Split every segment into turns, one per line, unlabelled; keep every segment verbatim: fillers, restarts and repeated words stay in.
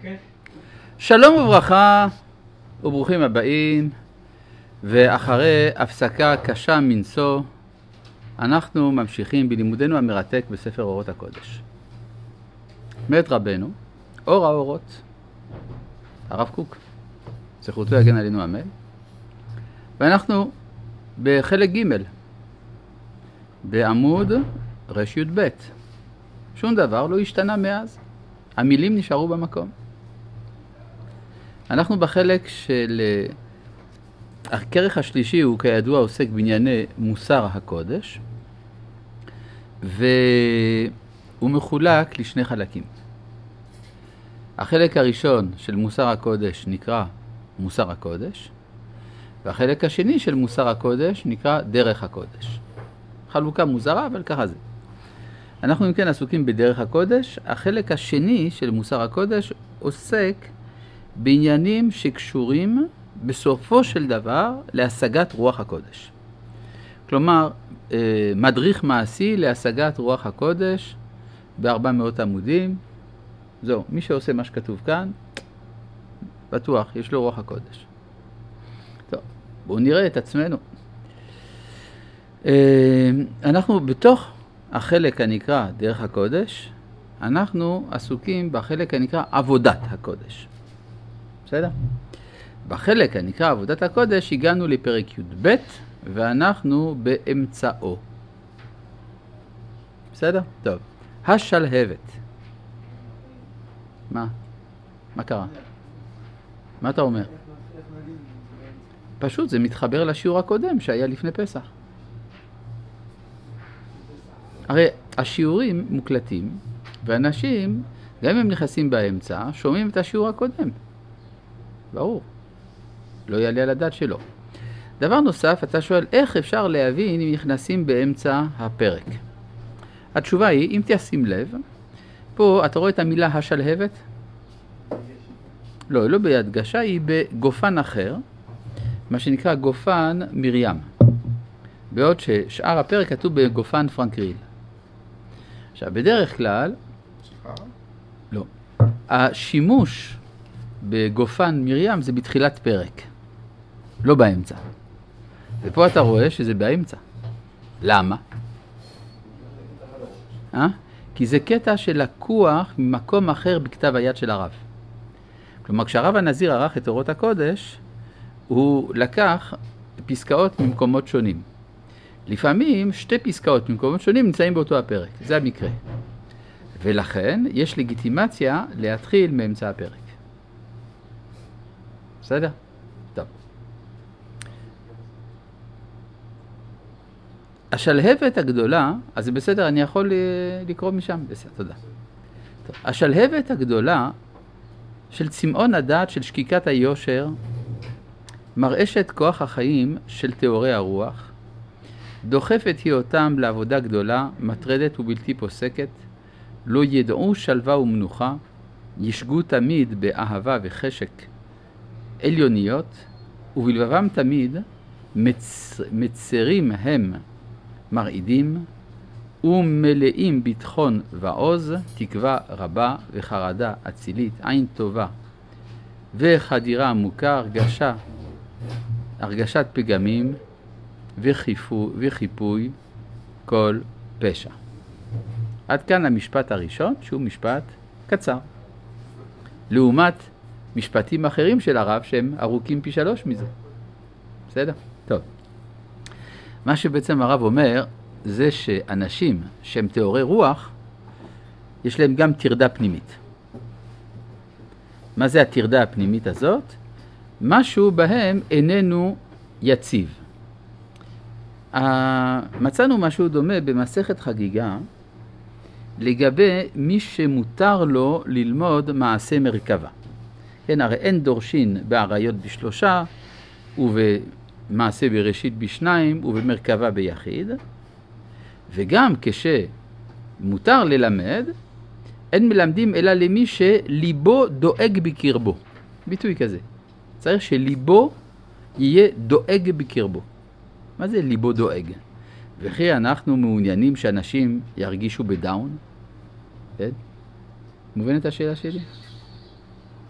שלום וברכה וברוכים הבאים, ואחרי הפסקה קשה מנשוא אנחנו ממשיכים בלימודנו המרתק בספר אורות הקודש. מאת רבנו אור האורות הרב קוק, זכותו יגן עלינו אמן, ואנחנו בחלק ג' בעמוד רש י' ב'. שום דבר לא השתנה מאז, המילים נשארו במקום. אנחנו בחלק של הכרך השלישי, הוא כידוע עוסק בענייני מוסר הקודש, והוא מחולק לשני חלקים. החלק הראשון של מוסר הקודש נקרא מוסר הקודש, והחלק השני של מוסר הקודש נקרא דרך הקודש. חלוקה מוזרה, אבל ככה זה. אנחנו אם כן עסוקים בדרך הקודש. החלק השני של מוסר הקודש עוסק בעניינים שקשורים בסופו של דבר להשגת רוח הקודש. כלומר, מדריך מעשי להשגת רוח הקודש ב-ארבע מאות עמודים. זהו, מי שעושה מה שכתוב כאן, בטוח, יש לו רוח הקודש. טוב, בואו נראה את עצמנו. אנחנו בתוך החלק הנקרא דרך הקודש, אנחנו עסוקים בחלק הנקרא עבודת הקודש. בסדר? בחלק הנקרא עבודת הקודש הגענו לפרק י' ב' ואנחנו באמצעו. בסדר? טוב. השלהבת. מה? מה קרה? מה אתה אומר? פשוט זה מתחבר לשיעור הקודם שהיה לפני פסח. הרי השיעורים מוקלטים, ואנשים, גם אם הם נכנסים באמצע, שומעים את השיעור הקודם. ברור. לא יעלה על הדעת שלו. דבר נוסף, אתה שואל, איך אפשר להבין אם נכנסים באמצע הפרק? התשובה היא, אם תשים לב, פה אתה רואה את המילה השלהבת? לא, לא בהדגשה, היא בגופן אחר, מה שנקרא גופן מרים. בעוד ששאר הפרק כתוב בגופן פרנקריל. עכשיו, בדרך כלל, לא, השימוש בגופן מרים זה בתחילת פרק, לא באמצע. ופה אתה רואה שזה באמצע. למה? אה? כי זה קטע שלקוח ממקום אחר בכתב היד של הרב. כלומר, כשהרב הנזיר ערך את אורות הקודש, הוא לקח פסקאות ממקומות שונים. לפעמים שתי פסקאות ממקומות שונים נמצאים באותו הפרק. זה המקרה. ולכן יש לגיטימציה להתחיל מאמצע הפרק. בסדר? טוב. השלהבת הגדולה, אז זה בסדר, אני יכול לקרוא משם. בסדר, תודה. טוב. השלהבת הגדולה של צמאון הדעת של שקיקת היושר, מרעשת כוח החיים של תיאורי הרוח, דוחפת היא אותם לעבודה גדולה, מטרדת ובלתי פוסקת, לא ידעו שלווה ומנוחה, ישגו תמיד באהבה וחשק עליוניות, ובלבבם תמיד מצ... מצרים הם מרעידים, ומלאים ביטחון ועוז, תקווה רבה וחרדה אצילית, עין טובה וחדירה עמוקה, הרגשה, הרגשת פגמים וחיפו, וחיפוי כל פשע. עד כאן המשפט הראשון, שהוא משפט קצר. לעומת משפטים אחרים של הרב שהם ארוכים פי שלוש מזה. בסדר? טוב. מה שבעצם הרב אומר, זה שאנשים שהם תיאורי רוח, יש להם גם תרדה פנימית. מה זה התרדה הפנימית הזאת? משהו בהם איננו יציב. מצאנו משהו דומה במסכת חגיגה, לגבי מי שמותר לו ללמוד מעשה מרכבה. כן, הרי אין דורשין בעריות בשלושה, ובמעשה בראשית בשניים, ובמרכבה ביחיד. וגם כשמותר ללמד, אין מלמדים אלא למי שליבו דואג בקרבו. ביטוי כזה. צריך שליבו יהיה דואג בקרבו. מה זה ליבו דואג? וכי אנחנו מעוניינים שאנשים ירגישו בדאון? כן? מובן את השאלה שלי?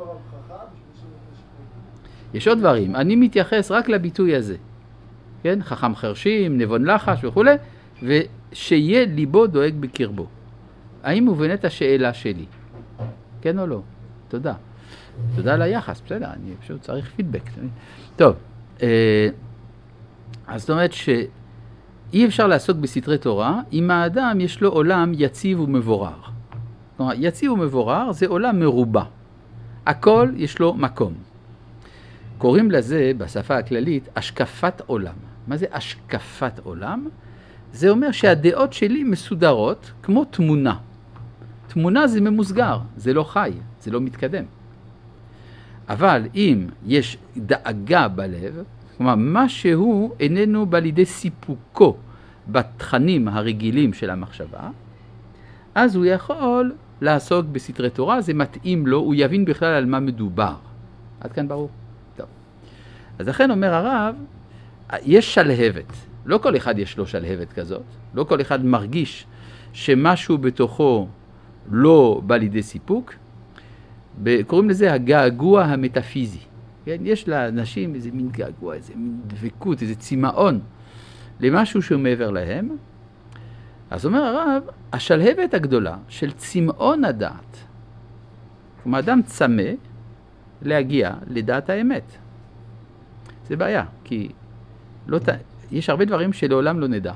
תורה וחכם,
יש עוד דברים, אני מתייחס רק לביטוי הזה, כן? חכם חרשים, נבון לחש וכו', ושיהיה ליבו דואג בקרבו. האם מובנת השאלה שלי? כן או לא? תודה. תודה על היחס, בסדר, אני פשוט צריך פידבק. טוב, אז זאת אומרת שאי אפשר לעסוק בסתרי תורה, אם האדם יש לו עולם יציב ומבורר. כלומר, יציב ומבורר זה עולם מרובע. הכל יש לו מקום. קוראים לזה בשפה הכללית השקפת עולם. מה זה השקפת עולם? זה אומר שהדעות שלי מסודרות כמו תמונה. תמונה זה ממוסגר, זה לא חי, זה לא מתקדם. אבל אם יש דאגה בלב, כלומר משהו איננו בא לידי סיפוקו בתכנים הרגילים של המחשבה, אז הוא יכול לעסוק בסתרי תורה, זה מתאים לו, הוא יבין בכלל על מה מדובר. עד כאן ברור? טוב. אז לכן אומר הרב, יש שלהבת. לא כל אחד יש לו שלהבת כזאת. לא כל אחד מרגיש שמשהו בתוכו לא בא לידי סיפוק. קוראים לזה הגעגוע המטאפיזי. כן? יש לאנשים איזה מין געגוע, איזה מין דבקות, איזה צמאון למשהו שהוא מעבר להם. אז אומר הרב, השלהבת הגדולה של צמאון הדעת, כלומר אדם צמא להגיע לדעת האמת. זה בעיה, כי לא, יש הרבה דברים שלעולם לא נדע.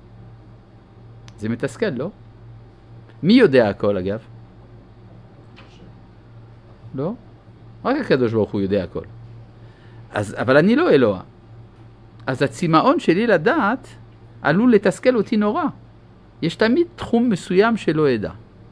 זה מתסכל, לא? מי יודע הכל אגב? לא? רק הקדוש ברוך הוא יודע הכל. אז, אבל אני לא אלוה. אז הצמאון שלי לדעת עלול לתסכל אותי נורא. יש תמיד תחום מסוים שלא ידע.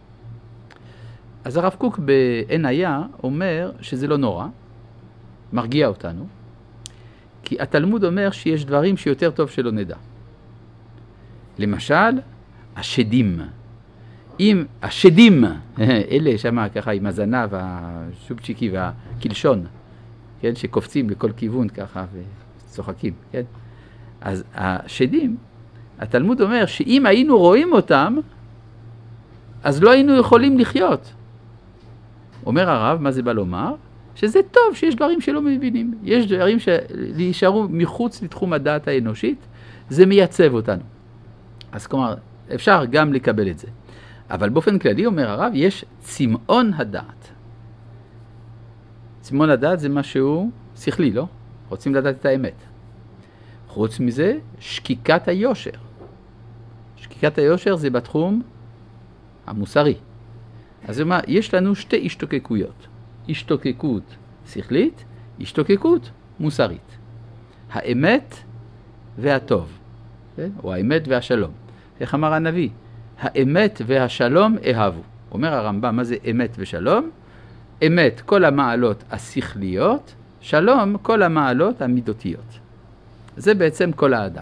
אז הרב קוק בעין היה אומר שזה לא נורא, מרגיע אותנו, כי התלמוד אומר שיש דברים שיותר טוב שלא נדע. למשל, השדים. אם השדים, אלה שמה ככה עם הזנב, השובצ'יקי והקלשון, כן, שקופצים לכל כיוון ככה וצוחקים, כן? אז השדים, התלמוד אומר שאם היינו רואים אותם, אז לא היינו יכולים לחיות. אומר הרב, מה זה בא לומר? שזה טוב שיש דברים שלא מבינים. יש דברים שישארו מחוץ לתחום הדעת האנושית, זה מייצב אותנו. אז כלומר, אפשר גם לקבל את זה. אבל באופן כללי, אומר הרב, יש צמאון הדעת. צמאון הדעת זה משהו שכלי, לא? רוצים לדעת את האמת. חוץ מזה, שקיקת היושר. שקיקת היושר זה בתחום המוסרי. אז אומר, יש לנו שתי השתוקקויות. השתוקקות שכלית, השתוקקות מוסרית. האמת והטוב, כן? או האמת והשלום. איך אמר הנביא? האמת והשלום אהבו. אומר הרמב"ם, מה זה אמת ושלום? אמת, כל המעלות השכליות, שלום, כל המעלות המידותיות. זה בעצם כל האדם.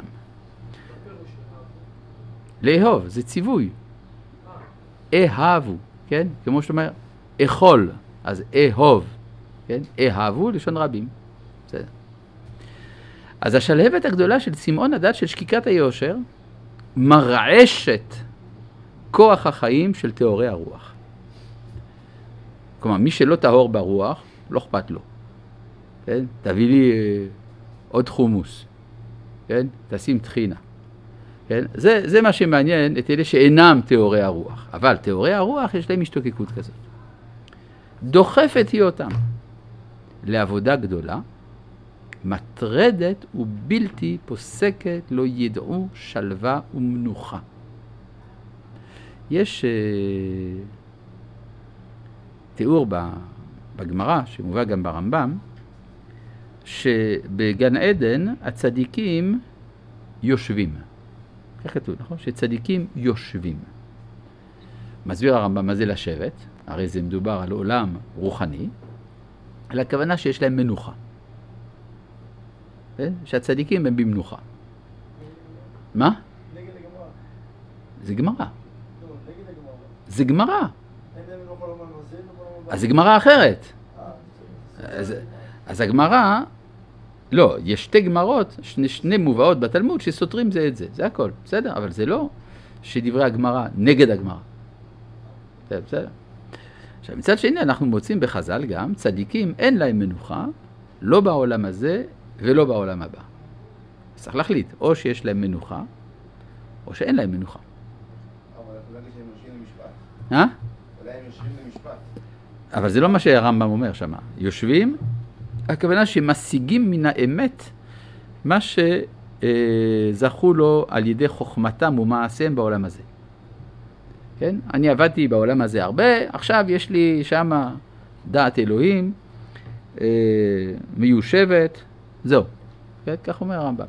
לאהוב, זה ציווי. אהבו, כן? כמו שאתה אומר, אכול, אז אהוב, כן? אהבו לשון רבים. בסדר. אז השלהבת הגדולה של צמאון הדעת של שקיקת היושר, מרעשת כוח החיים של תיאורי הרוח. כלומר, מי שלא טהור ברוח, לא אכפת לו. כן? תביא לי אה, עוד חומוס. כן? תשים תחינה. כן? זה, זה מה שמעניין את אלה שאינם תיאורי הרוח. אבל תיאורי הרוח יש להם השתוקקות כזאת. דוחפת היא אותם לעבודה גדולה, מטרדת ובלתי פוסקת, לא ידעו שלווה ומנוחה. יש uh, תיאור בגמרא, שמובא גם ברמב"ם, שבגן עדן הצדיקים יושבים. כך כתוב, נכון? שצדיקים יושבים. מסביר הרמב"ם מה זה לשבת, הרי זה מדובר על עולם רוחני, על הכוונה שיש להם מנוחה. שהצדיקים הם במנוחה. מה?
נגד הגמרא.
זה גמרא.
לא, נגד הגמרא.
זה גמרא.
אין להם לא חלום על מזל, לא חלום על...
אז זה גמרא אחרת.
אה,
אז, אז הגמרא, לא, יש שתי גמרות, שני, שני מובאות בתלמוד שסותרים זה את זה, זה הכל, בסדר? אבל זה לא שדברי הגמרא נגד הגמרא. בסדר, בסדר. עכשיו, מצד שני אנחנו מוצאים בחז"ל גם צדיקים אין להם מנוחה, לא בעולם הזה ולא בעולם הבא. צריך להחליט, או שיש להם מנוחה, או שאין להם מנוחה.
אבל אולי שהם יושבים למשפט.
אה?
אולי הם יושבים למשפט.
אבל זה לא מה שהרמב"ם אומר שם. יושבים, הכוונה שמשיגים מן האמת מה שזכו לו על ידי חוכמתם ומעשיהם בעולם הזה. כן? אני עבדתי בעולם הזה הרבה, עכשיו יש לי שם דעת אלוהים, אה, מיושבת, זהו. כן? כך אומר הרמב"ם.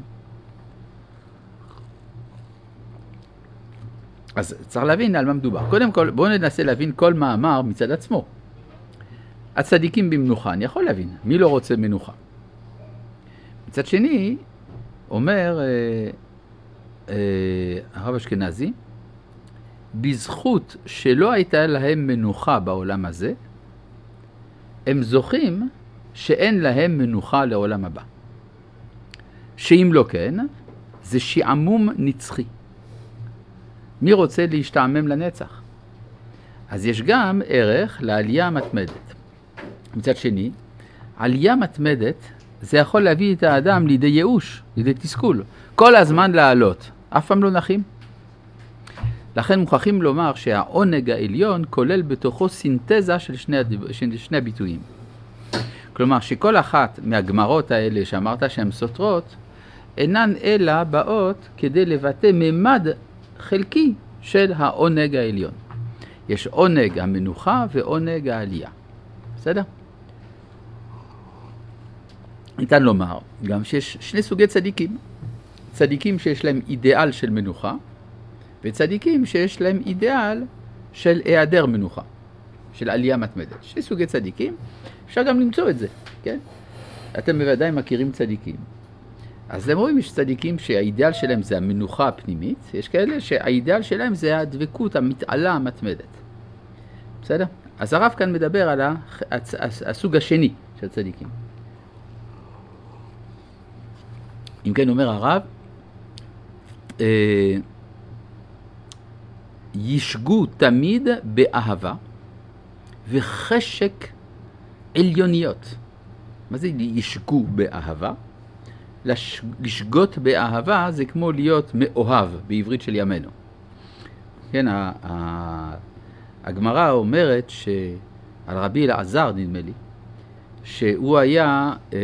אז צריך להבין על מה מדובר. קודם כל, בואו ננסה להבין כל מאמר מצד עצמו. הצדיקים במנוחה, אני יכול להבין, מי לא רוצה מנוחה? מצד שני, אומר אה, אה, הרב אשכנזי, בזכות שלא הייתה להם מנוחה בעולם הזה, הם זוכים שאין להם מנוחה לעולם הבא. שאם לא כן, זה שעמום נצחי. מי רוצה להשתעמם לנצח? אז יש גם ערך לעלייה מתמדת. מצד שני, עלייה מתמדת זה יכול להביא את האדם לידי ייאוש, לידי תסכול. כל הזמן לעלות, אף פעם לא נחים. לכן מוכרחים לומר שהעונג העליון כולל בתוכו סינתזה של שני, הדב... של שני הביטויים. כלומר שכל אחת מהגמרות האלה שאמרת שהן סותרות, אינן אלא באות כדי לבטא ממד חלקי של העונג העליון. יש עונג המנוחה ועונג העלייה. בסדר? ניתן לומר גם שיש שני סוגי צדיקים. צדיקים שיש להם אידיאל של מנוחה, וצדיקים שיש להם אידיאל של היעדר מנוחה, של עלייה מתמדת. שני סוגי צדיקים, אפשר גם למצוא את זה, כן? אתם בוודאי מכירים צדיקים. אז הם רואים, יש צדיקים שהאידיאל שלהם זה המנוחה הפנימית, יש כאלה שהאידיאל שלהם זה הדבקות המתעלה המתמדת. בסדר? אז הרב כאן מדבר על הסוג השני של צדיקים. אם כן אומר הרב, אה, ישגו תמיד באהבה וחשק עליוניות. מה זה ישגו באהבה? לשגות באהבה זה כמו להיות מאוהב בעברית של ימינו. כן, הגמרא אומרת שעל רבי אלעזר נדמה לי, שהוא היה אה,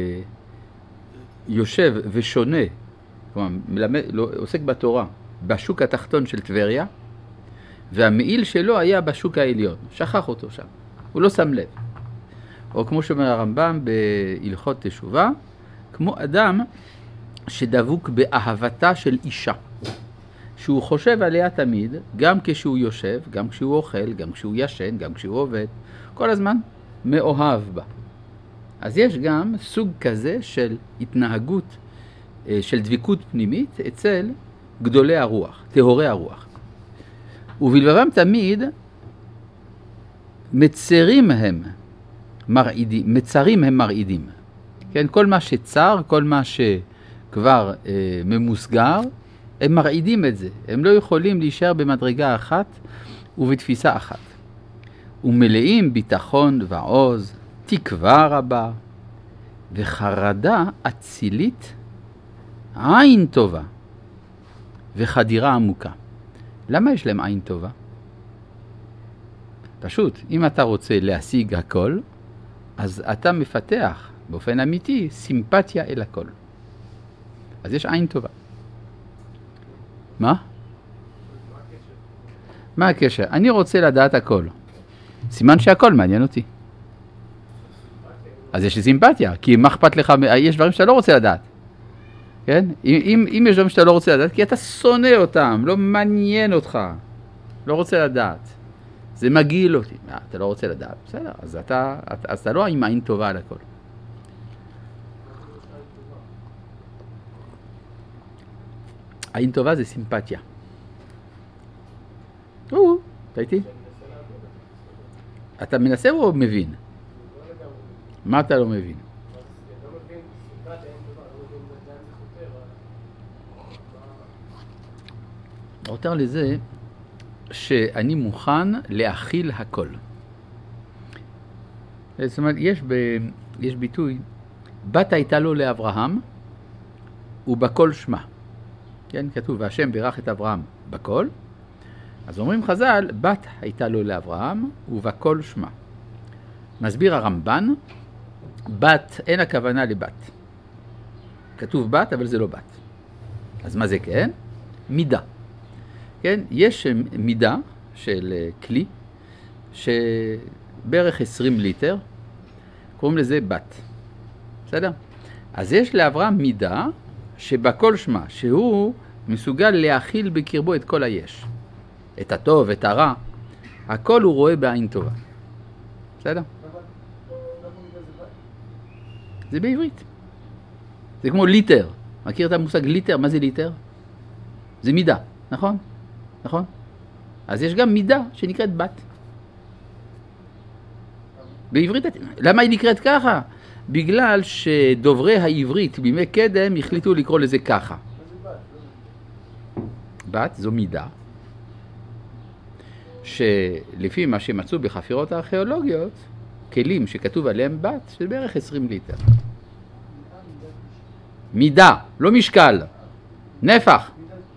יושב ושונה, כלומר מלמד, לא, עוסק בתורה, בשוק התחתון של טבריה, והמעיל שלו היה בשוק העליון, שכח אותו שם, הוא לא שם לב. או כמו שאומר הרמב"ם בהלכות תשובה, כמו אדם שדבוק באהבתה של אישה, שהוא חושב עליה תמיד, גם כשהוא יושב, גם כשהוא אוכל, גם כשהוא ישן, גם כשהוא עובד, כל הזמן מאוהב בה. אז יש גם סוג כזה של התנהגות, של דביקות פנימית אצל גדולי הרוח, טהורי הרוח. ובלבבם תמיד מצרים הם מרעידים, מצרים הם מרעידים. כן, כל מה שצר, כל מה שכבר אה, ממוסגר, הם מרעידים את זה. הם לא יכולים להישאר במדרגה אחת ובתפיסה אחת. ומלאים ביטחון ועוז, תקווה רבה וחרדה אצילית, עין טובה וחדירה עמוקה. למה יש להם עין טובה? פשוט, אם אתה רוצה להשיג הכל, אז אתה מפתח באופן אמיתי סימפתיה אל הכל. אז יש עין טובה. מה? מה הקשר? אני רוצה לדעת הכל. סימן שהכל מעניין אותי. אז יש לי סימפתיה, כי מה אכפת לך, יש דברים שאתה לא רוצה לדעת. כן? אם, אם יש דברים שאתה לא רוצה לדעת, כי אתה שונא אותם, לא מעניין אותך. לא רוצה לדעת. זה מגעיל אותי. אה, אתה לא רוצה לדעת. בסדר, אז אתה, אז אתה לא עם עין טובה על הכל. עין טובה זה סימפתיה. או, אתה איתי? אתה מנסה או מבין? מה אתה לא מבין? יותר לזה שאני מוכן להכיל הכל. זאת אומרת, יש, ב, יש ביטוי, בת הייתה לו לאברהם, ובכל שמה. כן, כתוב, והשם בירך את אברהם בכל. אז אומרים חז"ל, בת הייתה לו לאברהם, ובכל שמה. מסביר הרמב"ן, בת אין הכוונה לבת. כתוב בת, אבל זה לא בת. אז מה זה כן? מידה. כן, יש מידה של כלי, שבערך עשרים ליטר, קוראים לזה בת. בסדר? אז יש לאברהם מידה שבכל שמה, שהוא מסוגל להכיל בקרבו את כל היש. את הטוב, את הרע, הכל הוא רואה בעין טובה. בסדר? זה בעברית. זה כמו ליטר. מכיר את המושג ליטר? מה זה ליטר? זה מידה, נכון? נכון? אז יש גם מידה שנקראת בת. בעברית, למה היא נקראת ככה? בגלל שדוברי העברית בימי קדם החליטו לקרוא לזה ככה. בת זו מידה, שלפי מה שמצאו בחפירות הארכיאולוגיות, כלים שכתוב עליהם בת, שזה בערך עשרים ליטר. מידה, לא משקל, נפח.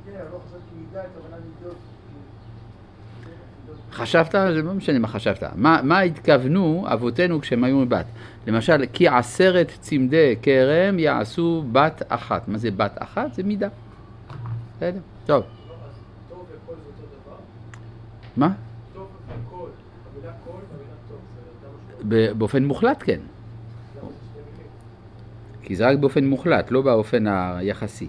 חשבת? זה לא משנה מה חשבת. מה, מה התכוונו אבותינו כשהם היו מבת? למשל, כי עשרת צמדי כרם יעשו בת אחת. מה זה בת אחת? זה מידה. בסדר? טוב.
טוב וכל זה אותו דבר?
מה?
טוב וכל, המילה כל והמילה טוב, זה גם משהו.
באופן מוחלט, כן.
למה זה שתי מילים?
כי זה רק באופן מוחלט, לא באופן היחסי.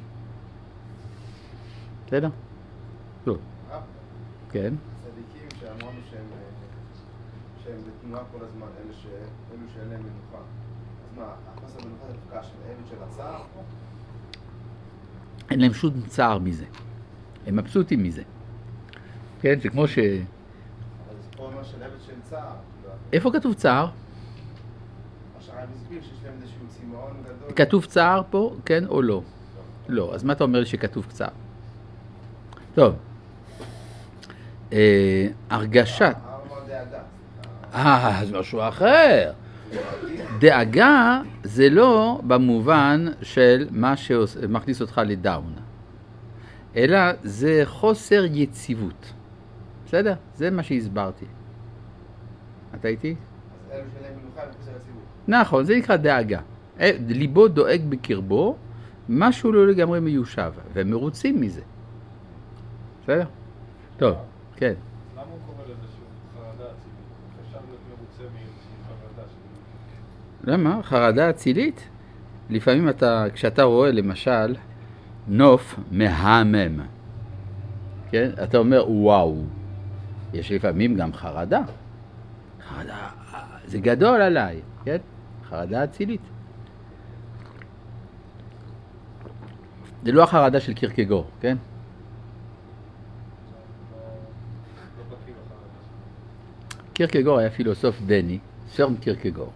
בסדר? לא. כן.
צדיקים שאמרנו שהם שהם בתנועה כל הזמן, אלו ש- אלו שאין להם מנוחה. אז מה, הכנס המנוחה זה דווקא של עבד של הצער?
אין להם שום צער מזה. הם מבסוטים מזה. כן, זה כמו ש...
אבל זה פה אומר של עבד של צער.
איפה כתוב צער?
מה שהרב הסביר שיש להם איזשהו צמאון גדול.
כתוב צער פה, כן או לא? לא. אז מה אתה אומר לי שכתוב צער? טוב. אה, הרגשת...
אמר דאגה.
אה, זה משהו אחר. דאגה זה לא במובן של מה שמכניס אותך לדאון, אלא זה חוסר יציבות. בסדר? זה מה שהסברתי. אתה איתי?
אז אלו שאין להם מנוחה וחוסר יציבות.
נכון, זה נקרא דאגה. ליבו דואג בקרבו, משהו לא לגמרי מיושב, והם מרוצים מזה. בסדר? טוב, כן.
למה הוא קורא לזה שהוא חרדה אצילית? אפשר להיות מרוצה מאיזושהי חרדה שלי.
למה? חרדה אצילית? לפעמים אתה, כשאתה רואה למשל נוף מהמם, כן? אתה אומר וואו. יש לפעמים גם חרדה. חרדה, זה גדול עליי, כן? חרדה אצילית. זה לא החרדה של קירקגור, כן?
לא בקיא בחרדה.
קירקגור היה פילוסוף דני, סרן קירקגור.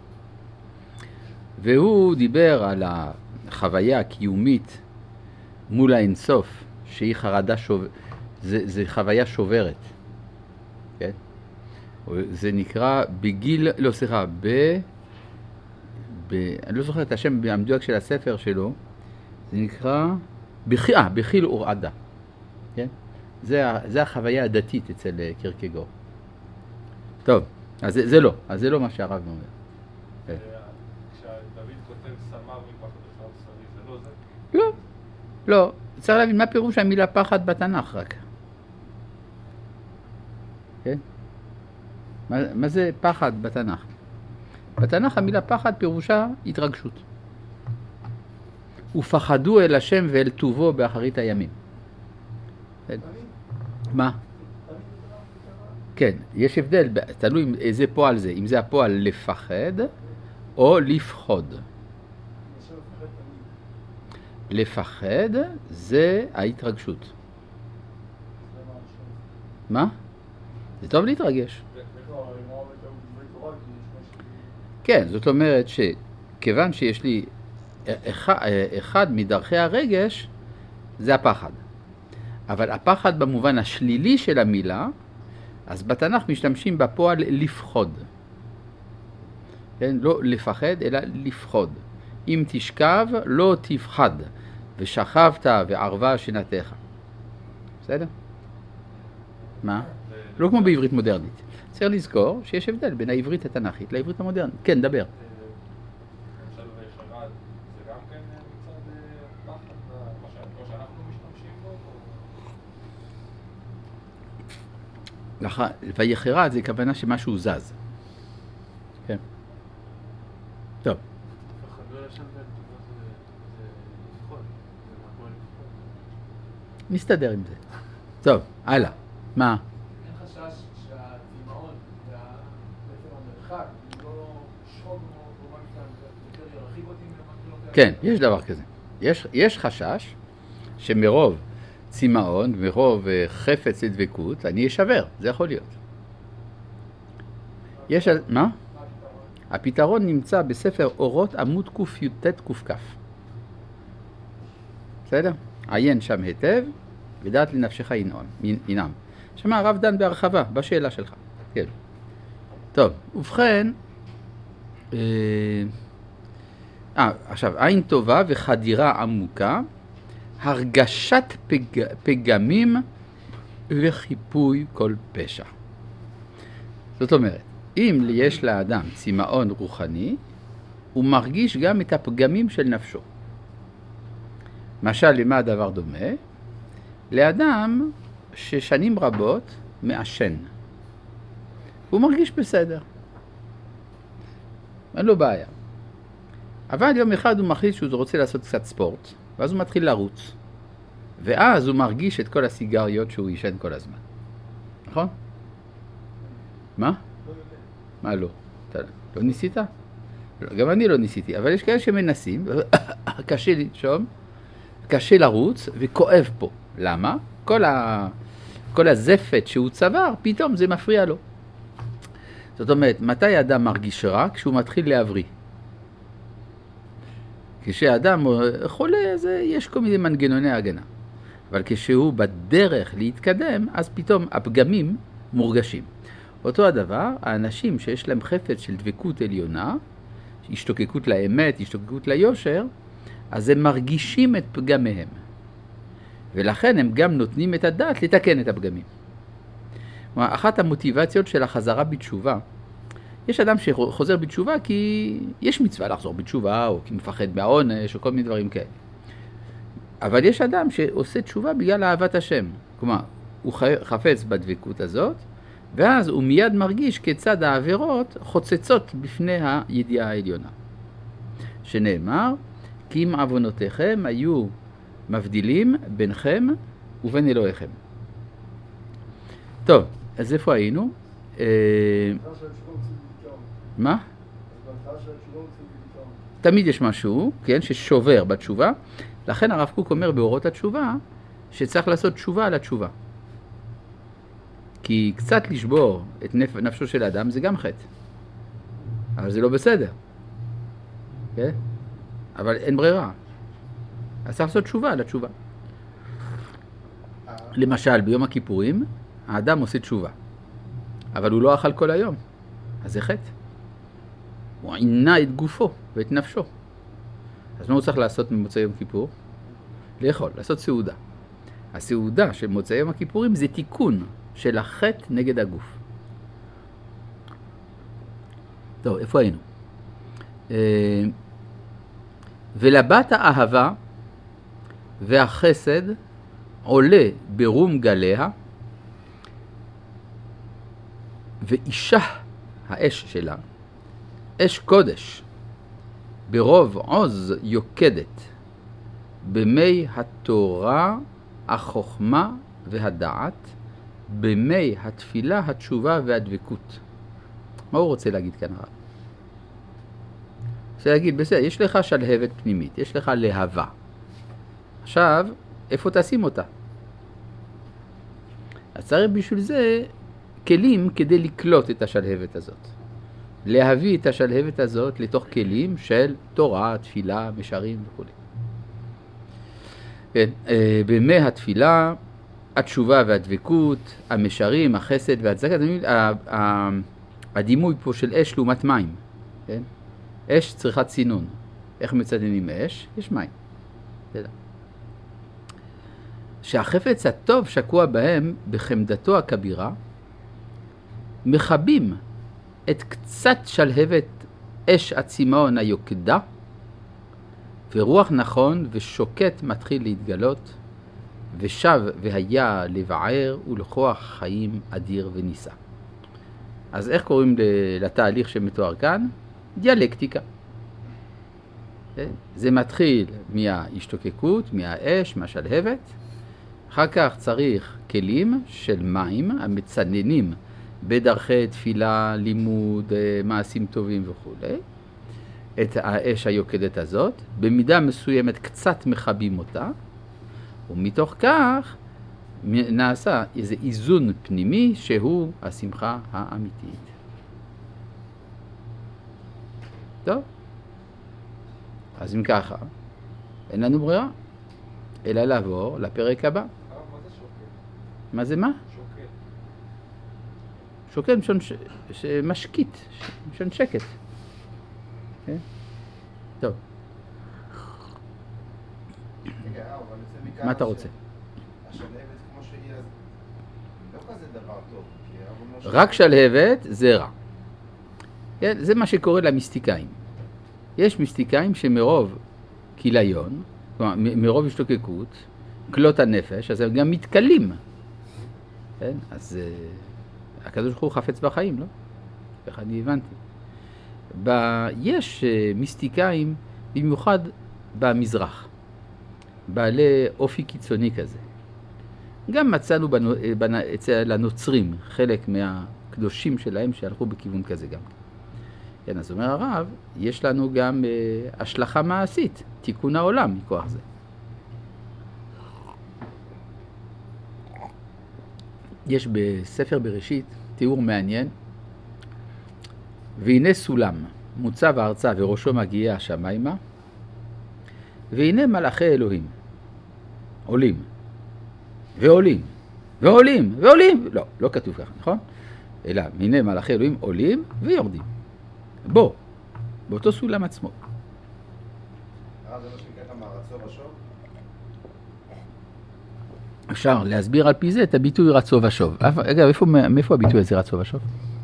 והוא דיבר על החוויה הקיומית מול האינסוף, שהיא חרדה שוברת, זה, זה חוויה שוברת. כן? זה נקרא בגיל, לא סליחה, ב... ב... אני לא זוכר את השם המדויק של הספר שלו, זה נקרא בחיל, אה, בחיל אורעדה. כן? זה, זה החוויה הדתית אצל קירקגור. טוב, אז זה, זה לא, אז זה לא מה שהרב אומר. כן.
כשדוד כותב סמר מפחד אחד בשרי, זה לא זה?
לא, לא. צריך להבין מה פירוש המילה פחד בתנ"ך רק. כן? מה, מה זה פחד בתנ"ך? בתנ"ך המילה פחד פירושה התרגשות. ופחדו אל השם ואל טובו באחרית הימים. כן. מה? כן, יש הבדל, תלוי איזה פועל זה, אם זה הפועל לפחד או לפחוד. לפחד זה ההתרגשות. מה? זה טוב להתרגש. כן, זאת אומרת שכיוון שיש לי אחד, אחד מדרכי הרגש, זה הפחד. אבל הפחד במובן השלילי של המילה, אז בתנ"ך משתמשים בפועל לפחוד. כן? לא לפחד, אלא לפחוד. אם תשכב, לא תפחד, ושכבת וערבה שנתך. בסדר? מה? לא כמו בעברית מודרנית. צריך לזכור שיש הבדל בין העברית התנ"כית לעברית המודרנית. כן, דבר.
למשל ויחרד, זה גם כן מצד פחד, כמו שאנחנו משתמשים בו?
ויחרד זה כוונה שמשהו זז. כן. טוב. נסתדר עם זה. טוב, הלאה. מה?
אין חשש שהצמאון ובעצם המרחק, לא שחוק במובן מסוים, יותר ירחיק אותי ממה שלא...
כן, יש דבר כזה. יש, יש חשש שמרוב צמאון, מרוב חפץ לדבקות, אני אשבר. זה יכול להיות. יש... מה? הפתרון נמצא בספר אורות עמוד קי"ט קכ. בסדר? עיין שם היטב, ודעת לנפשך ינעם. שמה הרב דן בהרחבה, בשאלה שלך. כן. טוב, ובכן, אה, אה, עכשיו, עין טובה וחדירה עמוקה, הרגשת פג, פגמים וחיפוי כל פשע. זאת אומרת, אם יש לאדם צמאון רוחני, הוא מרגיש גם את הפגמים של נפשו. משל למה הדבר דומה? לאדם ששנים רבות מעשן. הוא מרגיש בסדר. אין לו בעיה. אבל יום אחד הוא מחליט שהוא רוצה לעשות קצת ספורט, ואז הוא מתחיל לרוץ. ואז הוא מרגיש את כל הסיגריות שהוא ישן כל הזמן. נכון? מה? מה לא? אתה לא ניסית? גם אני לא ניסיתי, אבל יש כאלה שמנסים, קשה לנשום, קשה לרוץ וכואב פה. למה? כל, ה... כל הזפת שהוא צבר, פתאום זה מפריע לו. זאת אומרת, מתי האדם מרגיש רע? כשהוא מתחיל להבריא. כשאדם חולה, זה, יש כל מיני מנגנוני הגנה. אבל כשהוא בדרך להתקדם, אז פתאום הפגמים מורגשים. אותו הדבר, האנשים שיש להם חפץ של דבקות עליונה, השתוקקות לאמת, השתוקקות ליושר, אז הם מרגישים את פגמיהם. ולכן הם גם נותנים את הדעת לתקן את הפגמים. אחת המוטיבציות של החזרה בתשובה, יש אדם שחוזר בתשובה כי יש מצווה לחזור בתשובה, או כי מפחד מהעונש, או כל מיני דברים כאלה. אבל יש אדם שעושה תשובה בגלל אהבת השם. כלומר, הוא חפץ בדבקות הזאת, ואז הוא מיד מרגיש כיצד העבירות חוצצות בפני הידיעה העליונה. שנאמר, כי אם עוונותיכם היו מבדילים ביניכם ובין אלוהיכם. טוב, אז איפה היינו? מה? תמיד יש משהו, כן, ששובר בתשובה. לכן הרב קוק אומר באורות התשובה, שצריך לעשות תשובה על התשובה. כי קצת לשבור את נפ... נפשו של האדם זה גם חטא. אבל זה לא בסדר. כן? אבל אין ברירה. אז צריך לעשות תשובה על התשובה. למשל, ביום הכיפורים, האדם עושה תשובה. אבל הוא לא אכל כל היום. אז זה חטא. הוא עינה את גופו ואת נפשו. אז מה הוא צריך לעשות ממוצאי יום כיפור? לאכול, לעשות סעודה. הסעודה של מוצאי יום הכיפורים זה תיקון של החטא נגד הגוף. טוב, איפה היינו? ולבת האהבה והחסד עולה ברום גליה, ואישה האש שלה, אש קודש, ברוב עוז יוקדת, במי התורה, החוכמה והדעת, במי התפילה, התשובה והדבקות. מה הוא רוצה להגיד כאן הרב? רוצה להגיד, בסדר, יש לך שלהבת פנימית, יש לך להבה. עכשיו, איפה תשים אותה? אז צריך בשביל זה כלים כדי לקלוט את השלהבת הזאת. להביא את השלהבת הזאת לתוך כלים של תורה, תפילה, משרים וכו'. כן, במי התפילה, התשובה והדבקות, המשרים, החסד והצדקה, הדימוי פה של אש לעומת מים. כן? אש צריכה צינון. איך מצננים אש? יש מים. בסדר. שהחפץ הטוב שקוע בהם בחמדתו הכבירה, מחבים את קצת שלהבת אש הצמאון היוקדה, ורוח נכון ושוקט מתחיל להתגלות, ושב והיה לבער ולכוח חיים אדיר וניסה. אז איך קוראים לתהליך שמתואר כאן? דיאלקטיקה. זה מתחיל מההשתוקקות, מהאש, מהשלהבת. אחר כך צריך כלים של מים המצננים בדרכי תפילה, לימוד, מעשים טובים וכו'. את האש היוקדת הזאת, במידה מסוימת קצת מחבים אותה, ומתוך כך נעשה איזה איזון פנימי שהוא השמחה האמיתית. טוב, אז אם ככה, אין לנו ברירה, אלא לעבור לפרק הבא.
מה זה שוקל?
מה זה מה?
שוקל.
שוקל משון ש... שמשקיט, משון שקט. כן? טוב.
רגע, אבל יוצא מכאן
מה אתה
ש-
רוצה?
השלהבת כמו שהיא, אז לא כזה דבר טוב. כי הרב אומר ש-
רק שלהבת זה רע. כן? זה מה שקורה למיסטיקאים. יש מיסטיקאים שמרוב כיליון, כלומר מ- מרוב השתוקקות, כלות הנפש, אז הם גם מתקלים. כן? אז uh, הקדוש ברוך הוא חפץ בחיים, לא? איך אני הבנתי. ב- יש uh, מיסטיקאים, במיוחד במזרח, בעלי אופי קיצוני כזה. גם מצאנו בנו, בנו, אצל הנוצרים חלק מהקדושים שלהם שהלכו בכיוון כזה גם. כן, אז אומר הרב, יש לנו גם uh, השלכה מעשית, תיקון העולם מכוח זה. יש בספר בראשית תיאור מעניין, והנה סולם מוצב הארצה וראשו מגיע השמיימה, והנה מלאכי אלוהים עולים ועולים ועולים ועולים, לא, לא כתוב ככה, נכון? אלא הנה מלאכי אלוהים עולים ויורדים. בוא, באותו סולם עצמו.
הרב זה מה שנקרא כמה רצו ושוב?
אפשר להסביר על פי זה את הביטוי רצו ושוב. אגב, איפה, מאיפה הביטוי הזה רצו ושוב?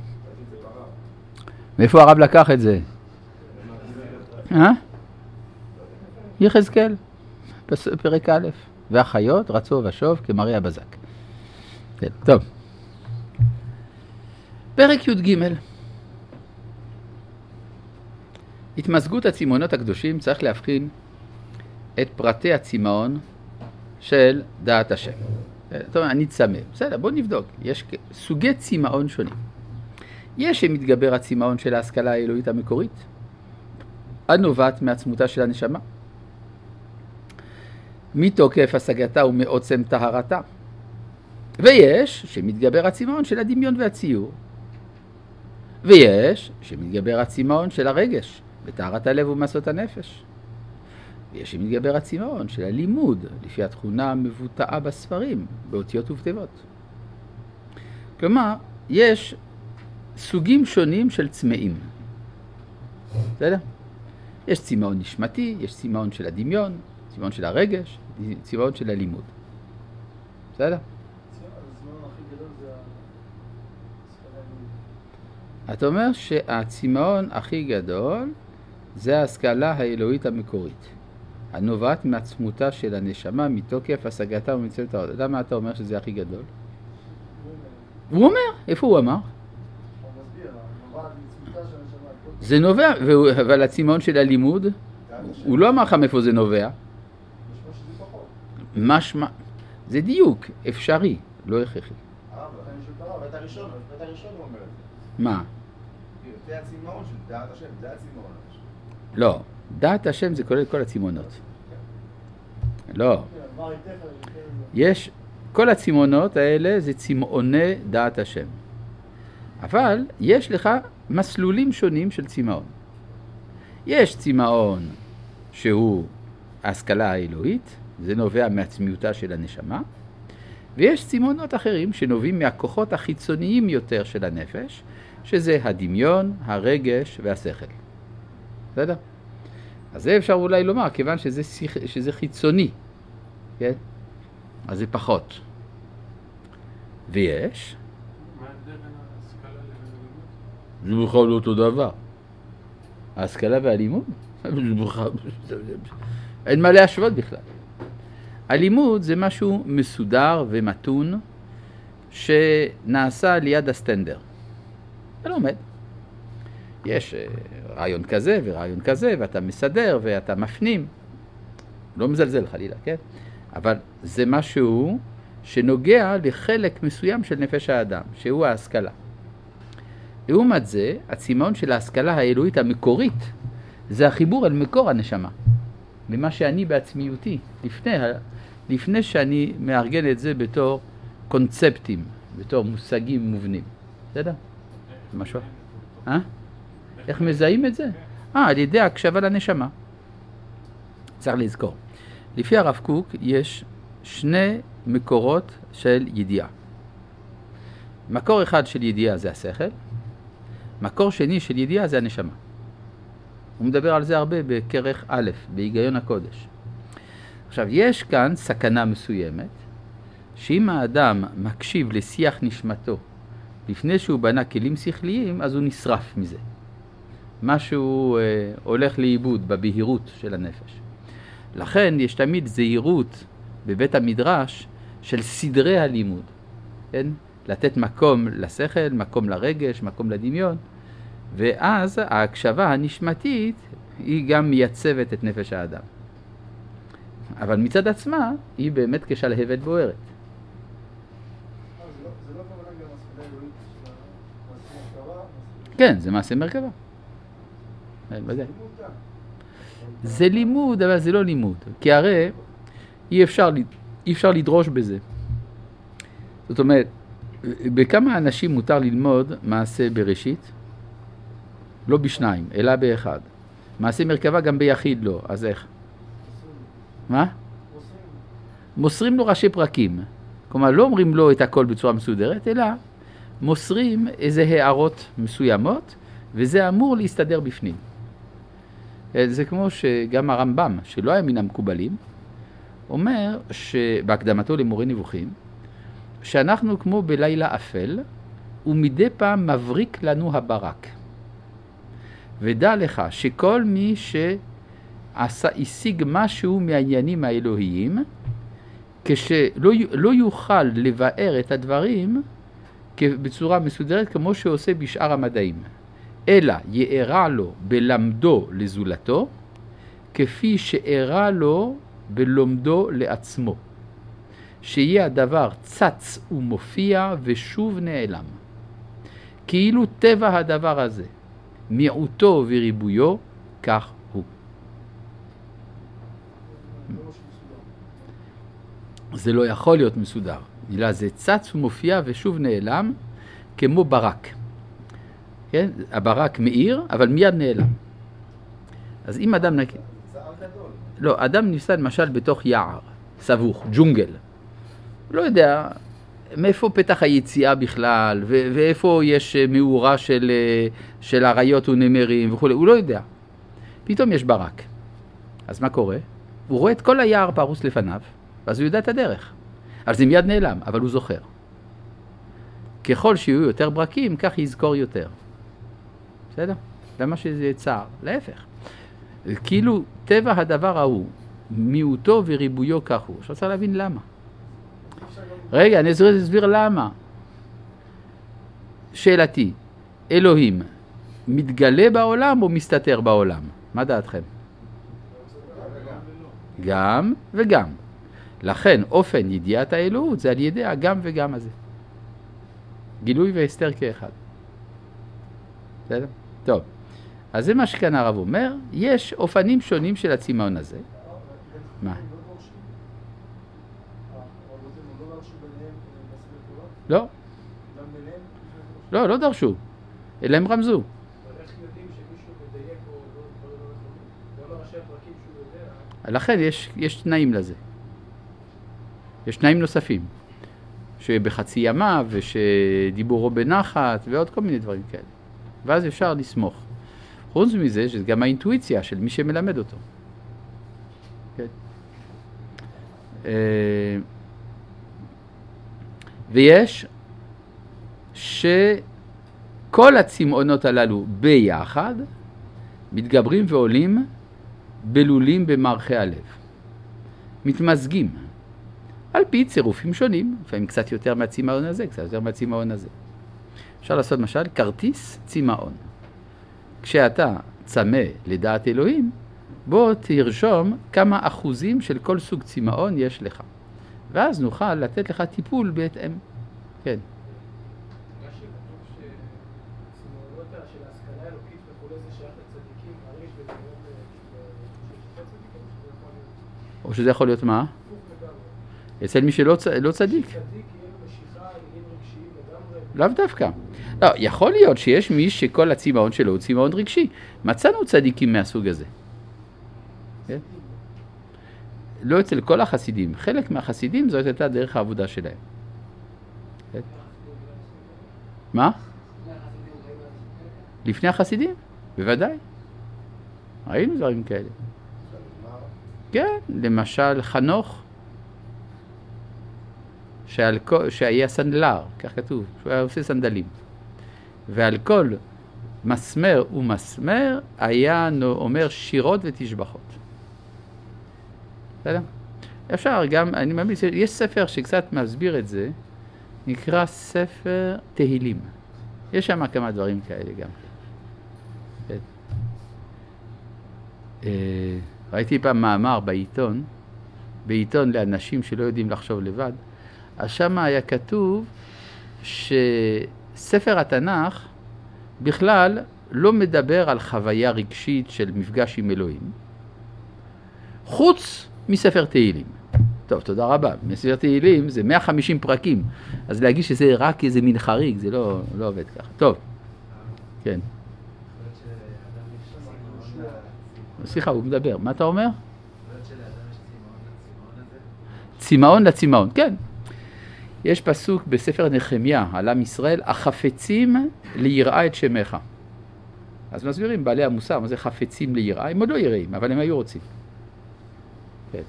מאיפה הרב לקח את זה? אה? יחזקאל, פרק א', והחיות רצו ושוב כמראה הבזק. כן, טוב. פרק י"ג. התמזגות הצמאונות הקדושים צריך להבחין את פרטי הצמאון של דעת השם. טוב, אני צמא. בסדר, בוא נבדוק. יש סוגי צמאון שונים. יש שמתגבר הצמאון של ההשכלה האלוהית המקורית, הנובעת מעצמותה של הנשמה, מתוקף השגתה ומעוצם טהרתה. ויש שמתגבר הצמאון של הדמיון והציור. ויש שמתגבר הצמאון של הרגש, בטהרת הלב ומסות הנפש. ויש שמתגבר הצמאון של הלימוד, לפי התכונה המבוטאה בספרים, באותיות וכתיבות. כלומר, יש סוגים שונים של צמאים. בסדר? יש צמאון נשמתי, יש צמאון של הדמיון, צמאון של הרגש, צמאון של הלימוד. בסדר?
הזמן הכי גדול זה ההשכלה האלוהית.
אתה אומר שהצמאון הכי גדול זה ההשכלה האלוהית המקורית, הנובעת מעצמותה של הנשמה מתוקף השגתה ומצוות העוד. למה אתה אומר שזה הכי גדול? הוא אומר, איפה הוא אמר?
הוא מסביר, נובעת מעצמותה של הנשמה.
זה נובע, והוא- אבל הצמאון של הלימוד, הוא לא אמר לך מאיפה זה נובע.
משמע שזה פחות.
משמע, זה דיוק, אפשרי, לא הכרחי.
הרב, לכן יש את הרב, את הראשון, את הראשון הוא אומר את זה.
מה?
זה הצמאון של דעת השם, זה הצמאון.
לא, דעת השם זה כולל כל הצמאונות. לא,
מה היתך על זה?
יש, כל הצמאונות האלה זה צמאוני דעת השם. אבל יש לך מסלולים שונים של צמאון. יש צמאון שהוא ההשכלה האלוהית, זה נובע מעצמיותה של הנשמה, ויש צמאונות אחרים שנובעים מהכוחות החיצוניים יותר של הנפש, שזה הדמיון, הרגש והשכל. בסדר? אז זה אפשר אולי לומר, כיוון שזה, שזה חיצוני, כן? אז זה פחות. ויש?
מה ההבדל בין ההשכלה לבין הלימוד?
זה בכלל לא אותו דבר. ההשכלה והלימוד? אין מה להשוות בכלל. הלימוד זה משהו מסודר ומתון שנעשה ליד הסטנדר. אתה לומד. יש רעיון כזה ורעיון כזה, ואתה מסדר ואתה מפנים. לא מזלזל חלילה, כן? אבל זה משהו שנוגע לחלק מסוים של נפש האדם, שהוא ההשכלה. לעומת זה, הצמאון של ההשכלה האלוהית המקורית, זה החיבור אל מקור הנשמה. ממה שאני בעצמיותי, לפני, לפני שאני מארגן את זה בתור קונספטים, בתור מושגים מובנים. בסדר? משהו? אה? איך מזהים את זה? אה, על ידי הקשבה לנשמה. צריך לזכור. לפי הרב קוק יש שני מקורות של ידיעה. מקור אחד של ידיעה זה השכל, מקור שני של ידיעה זה הנשמה. הוא מדבר על זה הרבה בכרך א', בהיגיון הקודש. עכשיו, יש כאן סכנה מסוימת, שאם האדם מקשיב לשיח נשמתו לפני שהוא בנה כלים שכליים, אז הוא נשרף מזה. משהו אה, הולך לאיבוד בבהירות של הנפש. לכן יש תמיד זהירות בבית המדרש של סדרי הלימוד. כן? לתת מקום לשכל, מקום לרגש, מקום לדמיון. ואז ההקשבה הנשמתית היא גם מייצבת את נפש האדם. אבל מצד עצמה היא באמת כשלהבת בוערת.
זה לא כמובן גם השכלה אלוהית של מעשה מרכבה?
כן, זה מעשה מרכבה. זה לימוד, אבל זה לא לימוד. כי הרי אי אפשר, אי אפשר לדרוש בזה. זאת אומרת, בכמה אנשים מותר ללמוד מעשה בראשית? לא בשניים, אלא באחד. מעשה מרכבה גם ביחיד לא, אז איך? מה? מוסרים לו ראשי פרקים. כלומר, לא אומרים לו את הכל בצורה מסודרת, אלא מוסרים איזה הערות מסוימות, וזה אמור להסתדר בפנים. זה כמו שגם הרמב"ם, שלא היה מן המקובלים, אומר שבהקדמתו למורה נבוכים, שאנחנו כמו בלילה אפל, ומדי פעם מבריק לנו הברק. ודע לך שכל מי שהשיג משהו מהעניינים האלוהיים, כשלא לא יוכל לבאר את הדברים בצורה מסודרת כמו שעושה בשאר המדעים, אלא יארה לו בלמדו לזולתו, כפי שארה לו בלומדו לעצמו. שיהיה הדבר צץ ומופיע ושוב נעלם. כאילו טבע הדבר הזה, מיעוטו וריבויו, כך הוא. זה לא יכול להיות מסודר. אלא זה צץ ומופיע ושוב נעלם, כמו ברק. כן? הברק מאיר, אבל מיד נעלם. אז אם אדם נקי...
זה הר גדול.
לא, אדם נפסד למשל בתוך יער, סבוך, ג'ונגל. לא יודע מאיפה פתח היציאה בכלל, ו- ואיפה יש מאורה של, של אריות ונמרים וכו'. הוא לא יודע. פתאום יש ברק. אז מה קורה? הוא רואה את כל היער פרוס לפניו, ואז הוא יודע את הדרך. אז זה מיד נעלם, אבל הוא זוכר. ככל שיהיו יותר ברקים, כך יזכור יותר. בסדר? למה שזה צער? להפך. כאילו טבע הדבר ההוא, מיעוטו וריבויו כך הוא. עכשיו צריך להבין למה. רגע, אני אסביר למה. שאלתי, אלוהים מתגלה בעולם או מסתתר בעולם? מה דעתכם? גם וגם. לכן אופן ידיעת האלוהות זה על ידי הגם וגם הזה. גילוי והסתר כאחד. בסדר? טוב. אז זה מה שכאן הרב אומר, יש אופנים שונים של הצמאון הזה. מה? לא. לא, לא דרשו. אלא הם רמזו.
אבל איך יודעים שמישהו מדייק או לא ראשי הפרקים שהוא יודע?
לכן יש, יש תנאים לזה. יש תנאים נוספים. שבחצי ימה ושדיבורו בנחת ועוד כל מיני דברים כאלה. ואז אפשר לסמוך. חוץ מזה, שזה גם האינטואיציה של מי שמלמד אותו. כן. ויש שכל הצמאונות הללו ביחד מתגברים ועולים בלולים במערכי הלב. מתמזגים על פי צירופים שונים, לפעמים קצת יותר מהצמאון הזה, קצת יותר מהצמאון הזה. אפשר לעשות למשל כרטיס צמאון. כשאתה צמא לדעת אלוהים, בוא תרשום כמה אחוזים של כל סוג צמאון יש לך. ואז נוכל לתת לך טיפול בהתאם. כן.
מה שכתוב שצמאונות של ההשכלה האלוקית וכולי זה שייך לצדיקים, הרי יש בדמיון של צדיקים, שזה יכול להיות...
או שזה יכול להיות מה? אצל מי שלא צ... לא צדיק.
צדיק יהיה לו משיכה, עניינים רגשיים לגמרי.
לאו דווקא. לא, יכול להיות שיש מי שכל הצמאון שלו הוא צמאון רגשי. מצאנו צדיקים מהסוג הזה. כן? לא אצל כל החסידים. חלק מהחסידים זאת הייתה דרך העבודה שלהם. כן? מה? לפני החסידים? בוודאי. ראינו דברים כאלה. כן, למשל חנוך. שעל כל, שהיה סנדלר, כך כתוב, שהוא היה עושה סנדלים. ועל כל מסמר ומסמר היה אומר שירות ותשבחות. בסדר? אפשר גם, אני ממליץ, יש ספר שקצת מסביר את זה, נקרא ספר תהילים. יש שם כמה דברים כאלה גם. כן. ראיתי פעם מאמר בעיתון, בעיתון לאנשים שלא יודעים לחשוב לבד, אז שם היה כתוב שספר התנ"ך בכלל לא מדבר על חוויה רגשית של מפגש עם אלוהים, חוץ מספר תהילים. טוב, תודה רבה. מספר תהילים זה מאה וחמישים פרקים, אז להגיד שזה רק איזה מין חריג, זה לא, לא עובד ככה. טוב, כן. סליחה, הוא מדבר. מה אתה אומר? צמאון לצמאון, כן. יש פסוק בספר נחמיה על עם ישראל, החפצים ליראה את שמך. אז מסבירים בעלי המוסר, מה זה חפצים ליראה? הם עוד לא יראים, אבל הם היו רוצים. כן.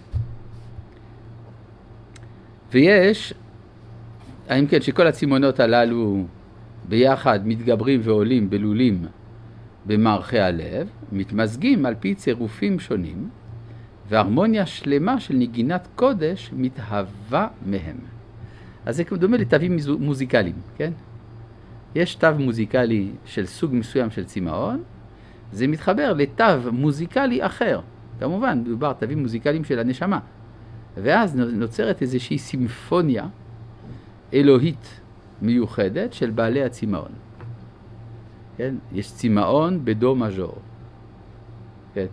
ויש, האם כן, שכל הצמאונות הללו ביחד מתגברים ועולים בלולים במערכי הלב, מתמזגים על פי צירופים שונים, והרמוניה שלמה של נגינת קודש מתהווה מהם. אז זה דומה לתווים מוזיקליים, כן? יש תו מוזיקלי של סוג מסוים של צמאון, זה מתחבר לתו מוזיקלי אחר. כמובן, מדובר תווים מוזיקליים של הנשמה. ואז נוצרת איזושהי סימפוניה אלוהית מיוחדת של בעלי הצמאון. כן? יש צמאון בדו מז'ור. כן.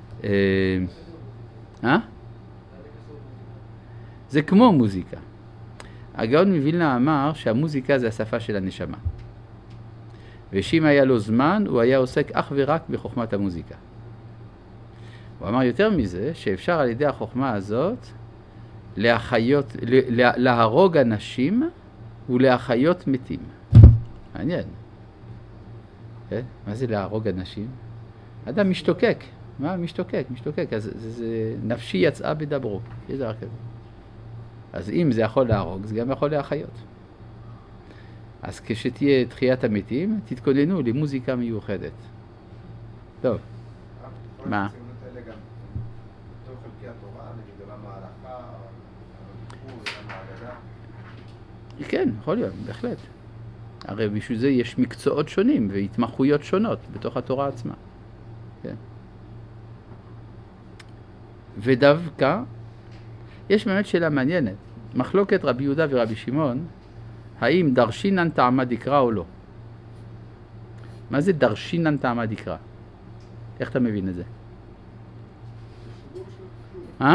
אה? זה כמו מוזיקה. הגאון מווילנה אמר שהמוזיקה זה השפה של הנשמה. ושאם היה לו זמן, הוא היה עוסק אך ורק בחוכמת המוזיקה. הוא אמר יותר מזה, שאפשר על ידי החוכמה הזאת להחיות, לה, להרוג אנשים ולהחיות מתים. מעניין. כן? מה זה להרוג אנשים? אדם משתוקק. מה? משתוקק, משתוקק. אז זה, זה, נפשי יצאה בדברו. יש דבר כזה. אז אם זה יכול להרוג, זה גם יכול להחיות. אז כשתהיה תחיית המתים, תתכוננו למוזיקה מיוחדת. טוב. מה? כן, יכול להיות, בהחלט. הרי בשביל זה יש מקצועות שונים והתמחויות שונות בתוך התורה עצמה. כן. ודווקא, יש באמת שאלה מעניינת. מחלוקת רבי יהודה ורבי שמעון, האם דרשינן טעמה דקרא או לא? מה זה דרשינן טעמה דקרא? איך אתה מבין את זה? אה?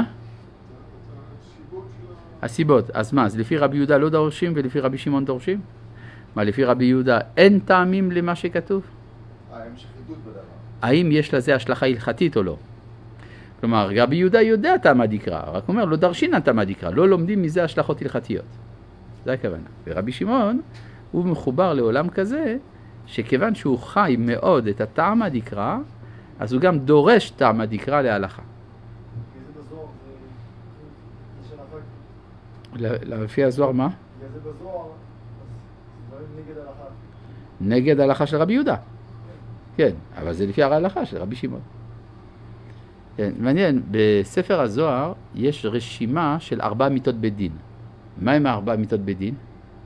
הסיבות. אז מה? אז לפי רבי יהודה לא דורשים ולפי רבי שמעון דורשים? מה, לפי רבי יהודה אין טעמים למה שכתוב?
האם שחידות בדבר?
האם יש לזה השלכה הלכתית או לא? כלומר, רבי יהודה יודע טעמה דקרא, רק אומר, לא דרשינן טעמה דקרא, לא לומדים מזה השלכות הלכתיות. זה הכוונה. ורבי שמעון, הוא מחובר לעולם כזה, שכיוון שהוא חי מאוד את הטעמא דקרא, אז הוא גם דורש טעמא דקרא להלכה.
כי זה בזוהר, זה של אחר.
לפי הזוהר מה?
כי זה בזוהר, אז דברים נגד ההלכה.
נגד ההלכה של רבי יהודה. כן, אבל זה לפי ההלכה של רבי שמעון. כן, מעניין, בספר הזוהר יש רשימה של ארבע מיתות בית דין. מה עם הארבע מיתות בית דין?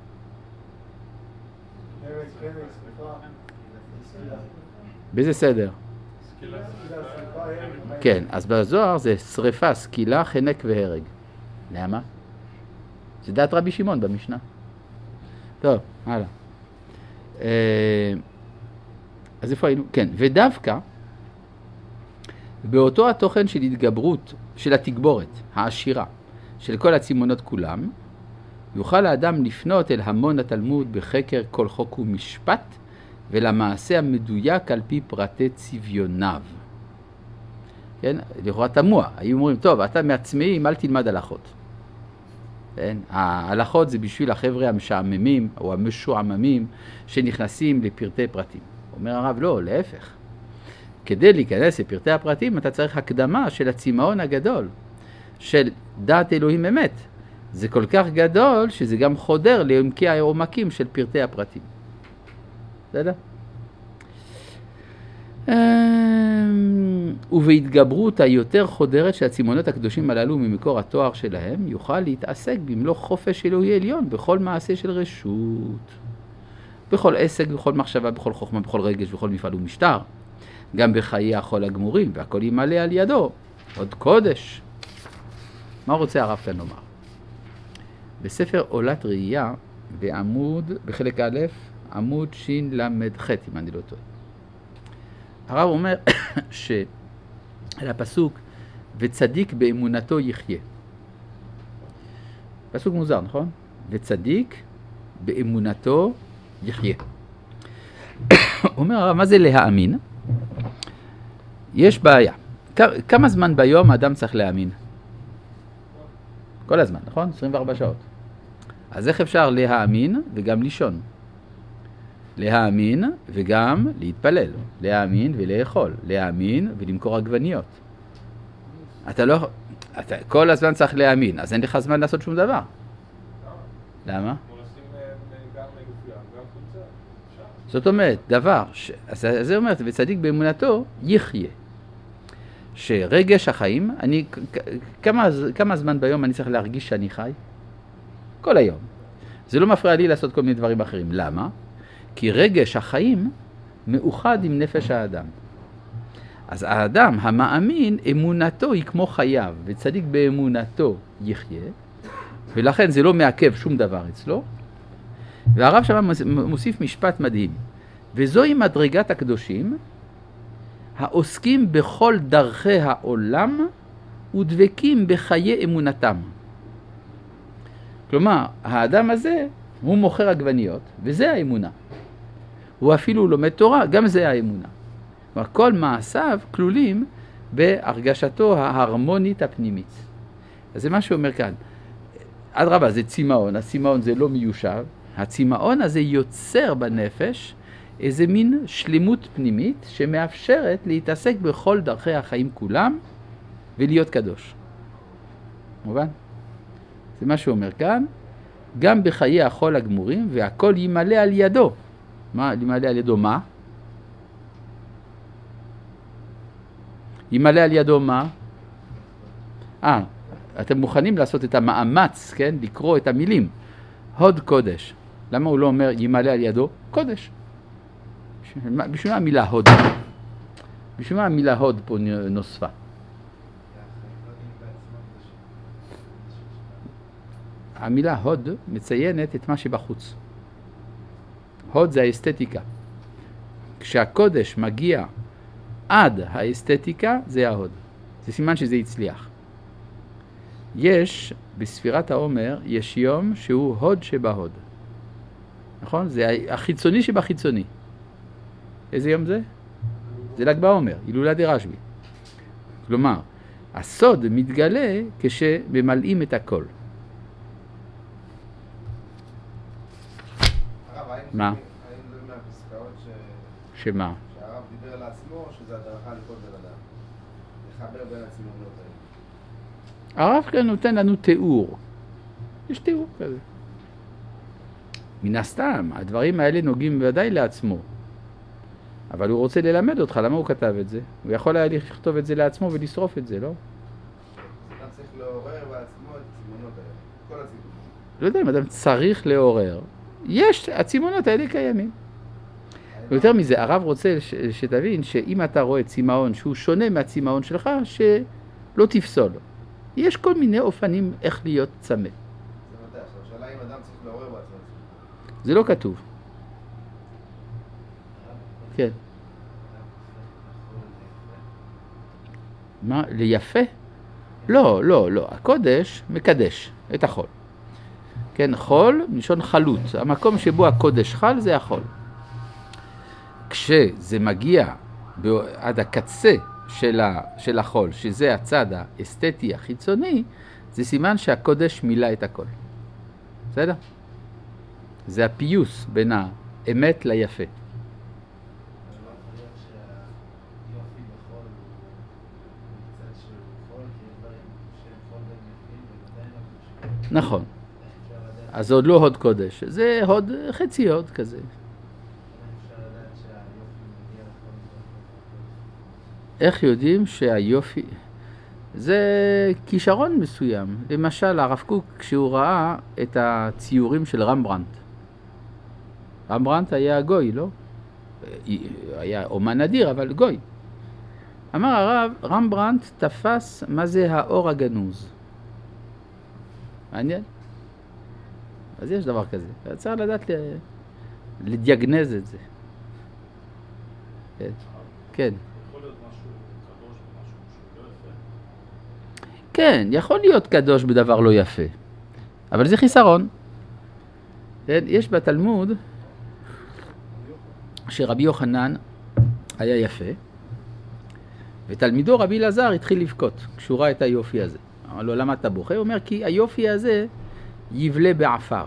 הרג, הרג, שריפה, סקילה.
באיזה סדר?
סקילה,
סקילה, שריפה, הרג.
כן, אז בזוהר זה שריפה, סקילה, חנק והרג. למה? זה דעת רבי שמעון במשנה. טוב, הלאה. אז איפה היינו? כן, ודווקא באותו התוכן של התגברות, של התגבורת, העשירה, של כל הצימונות כולם, יוכל האדם לפנות אל המון התלמוד בחקר כל חוק ומשפט, ולמעשה המדויק על פי פרטי צביוניו. כן? לכאורה תמוה, היו אומרים, טוב, אתה מעצמאים, אל תלמד הלכות. כן? ההלכות זה בשביל החבר'ה המשעממים, או המשועממים, שנכנסים לפרטי פרטים. אומר הרב, לא, להפך. כדי להיכנס לפרטי הפרטים, אתה צריך הקדמה של הצמאון הגדול, של דעת אלוהים אמת. זה כל כך גדול, שזה גם חודר לעומקי העומקים של פרטי הפרטים. בסדר? ובהתגברות היותר חודרת של הצמאונות הקדושים הללו ממקור התואר שלהם, יוכל להתעסק במלוא חופש אלוהי עליון, בכל מעשה של רשות. בכל עסק, בכל מחשבה, בכל חוכמה, בכל רגש, בכל מפעל ומשטר. גם בחיי החול הגמורים, והכל ימלא על ידו. עוד קודש. מה רוצה הרב כאן לומר? בספר עולת ראייה, בעמוד, בחלק א', עמוד שין למד ח', אם אני לא טועה. הרב אומר שעל הפסוק, וצדיק באמונתו יחיה. פסוק מוזר, נכון? וצדיק באמונתו יחיה. אומר הרב, מה זה להאמין? יש בעיה. כמה זמן ביום האדם צריך להאמין? כל הזמן, נכון? עשרים וארבע שעות. אז איך אפשר להאמין וגם לישון? להאמין וגם להתפלל. להאמין ולאכול. להאמין ולמכור עגבניות. אתה לא... אתה כל הזמן צריך להאמין, אז אין לך זמן לעשות שום דבר. למה? זאת אומרת, דבר, ש... אז זה אומר, וצדיק באמונתו יחיה. שרגש החיים, אני, כמה, כמה זמן ביום אני צריך להרגיש שאני חי? כל היום. זה לא מפריע לי לעשות כל מיני דברים אחרים. למה? כי רגש החיים מאוחד עם נפש האדם. אז האדם המאמין, אמונתו היא כמו חייו, וצדיק באמונתו יחיה, ולכן זה לא מעכב שום דבר אצלו. והרב שם מוסיף משפט מדהים, וזוהי מדרגת הקדושים, העוסקים בכל דרכי העולם ודבקים בחיי אמונתם. כלומר, האדם הזה הוא מוכר עגבניות, וזה האמונה. הוא אפילו לומד תורה, גם זה האמונה. כלומר, כל מעשיו כלולים בהרגשתו ההרמונית הפנימית. אז זה מה שהוא אומר כאן. עד רבה, זה צימאון, הצימאון זה לא מיושב. הצימאון הזה יוצר בנפש איזה מין שלמות פנימית שמאפשרת להתעסק בכל דרכי החיים כולם ולהיות קדוש. מובן? זה מה שהוא אומר כאן. גם בחיי החול הגמורים והכל ימלא על ידו. מה ימלא על ידו? מה? ימלא על ידו מה? אה, אתם מוכנים לעשות את המאמץ, כן? לקרוא את המילים. הוד קודש. למה הוא לא אומר ימלא על ידו? קודש. בשביל מה המילה הוד? בשביל מה המילה הוד פה נוספה? המילה הוד מציינת את מה שבחוץ. הוד זה האסתטיקה. כשהקודש מגיע עד האסתטיקה, זה ההוד. זה סימן שזה יצליח. יש, בספירת העומר, יש יום שהוא הוד שבהוד. נכון? זה החיצוני שבחיצוני. איזה יום זה? זה ל"ג בעומר, הילולה דרשב"י. כלומר, הסוד מתגלה כשממלאים את הכל.
הרב, האם
מה?
האם זה מהפסקאות ש...
שמה?
שהרב דיבר לעצמו, שזה הדרכה לכל בן אדם. לחבר בין הצילומיות האלה.
הרב כאן נותן לנו תיאור. יש תיאור כזה. מן הסתם, הדברים האלה נוגעים ודאי לעצמו. אבל הוא רוצה ללמד אותך, למה הוא כתב את זה? הוא יכול היה לכתוב את זה לעצמו ולשרוף את זה, לא?
אז אדם צריך לעורר בעצמו את הצימונות האלה. כל הצימונות.
לא יודע אם אדם צריך לעורר. יש, הצימונות האלה קיימים. ויותר מזה, הרב רוצה ש- שתבין שאם אתה רואה צימאון שהוא שונה מהצימאון שלך, שלא תפסול. יש כל מיני אופנים איך להיות צמא.
זה מתי? עכשיו, השאלה אם אדם צריך לעורר בעצמו.
זה לא כתוב. כן. מה? ליפה? לא, לא, לא. הקודש מקדש את החול. כן, חול, מלשון חלות. המקום שבו הקודש חל זה החול. כשזה מגיע עד הקצה של, ה, של החול, שזה הצד האסתטי החיצוני, זה סימן שהקודש מילא את הכל. בסדר? זה הפיוס בין האמת ליפה. נכון. אז זה עוד לא הוד קודש, זה הוד חצי הוד כזה. איך יודעים שהיופי? זה כישרון מסוים. למשל, הרב קוק, כשהוא ראה את הציורים של רמברנדט. רמברנדט היה גוי, לא? היה אומן אדיר, אבל גוי. אמר הרב, רמברנדט תפס מה זה האור הגנוז. מעניין? אז יש דבר כזה. צריך לדעת לדיאגנז את זה. כן. כן.
יכול להיות משהו קדוש ומשהו שהוא לא יפה?
כן, יכול להיות קדוש בדבר לא יפה. אבל זה חיסרון. כן, יש בתלמוד שרבי יוחנן היה יפה, ותלמידו רבי אלעזר התחיל לבכות כשהוא ראה את היופי הזה. אמר לו, למה אתה בוכה? הוא אומר, כי היופי הזה יבלה בעפר.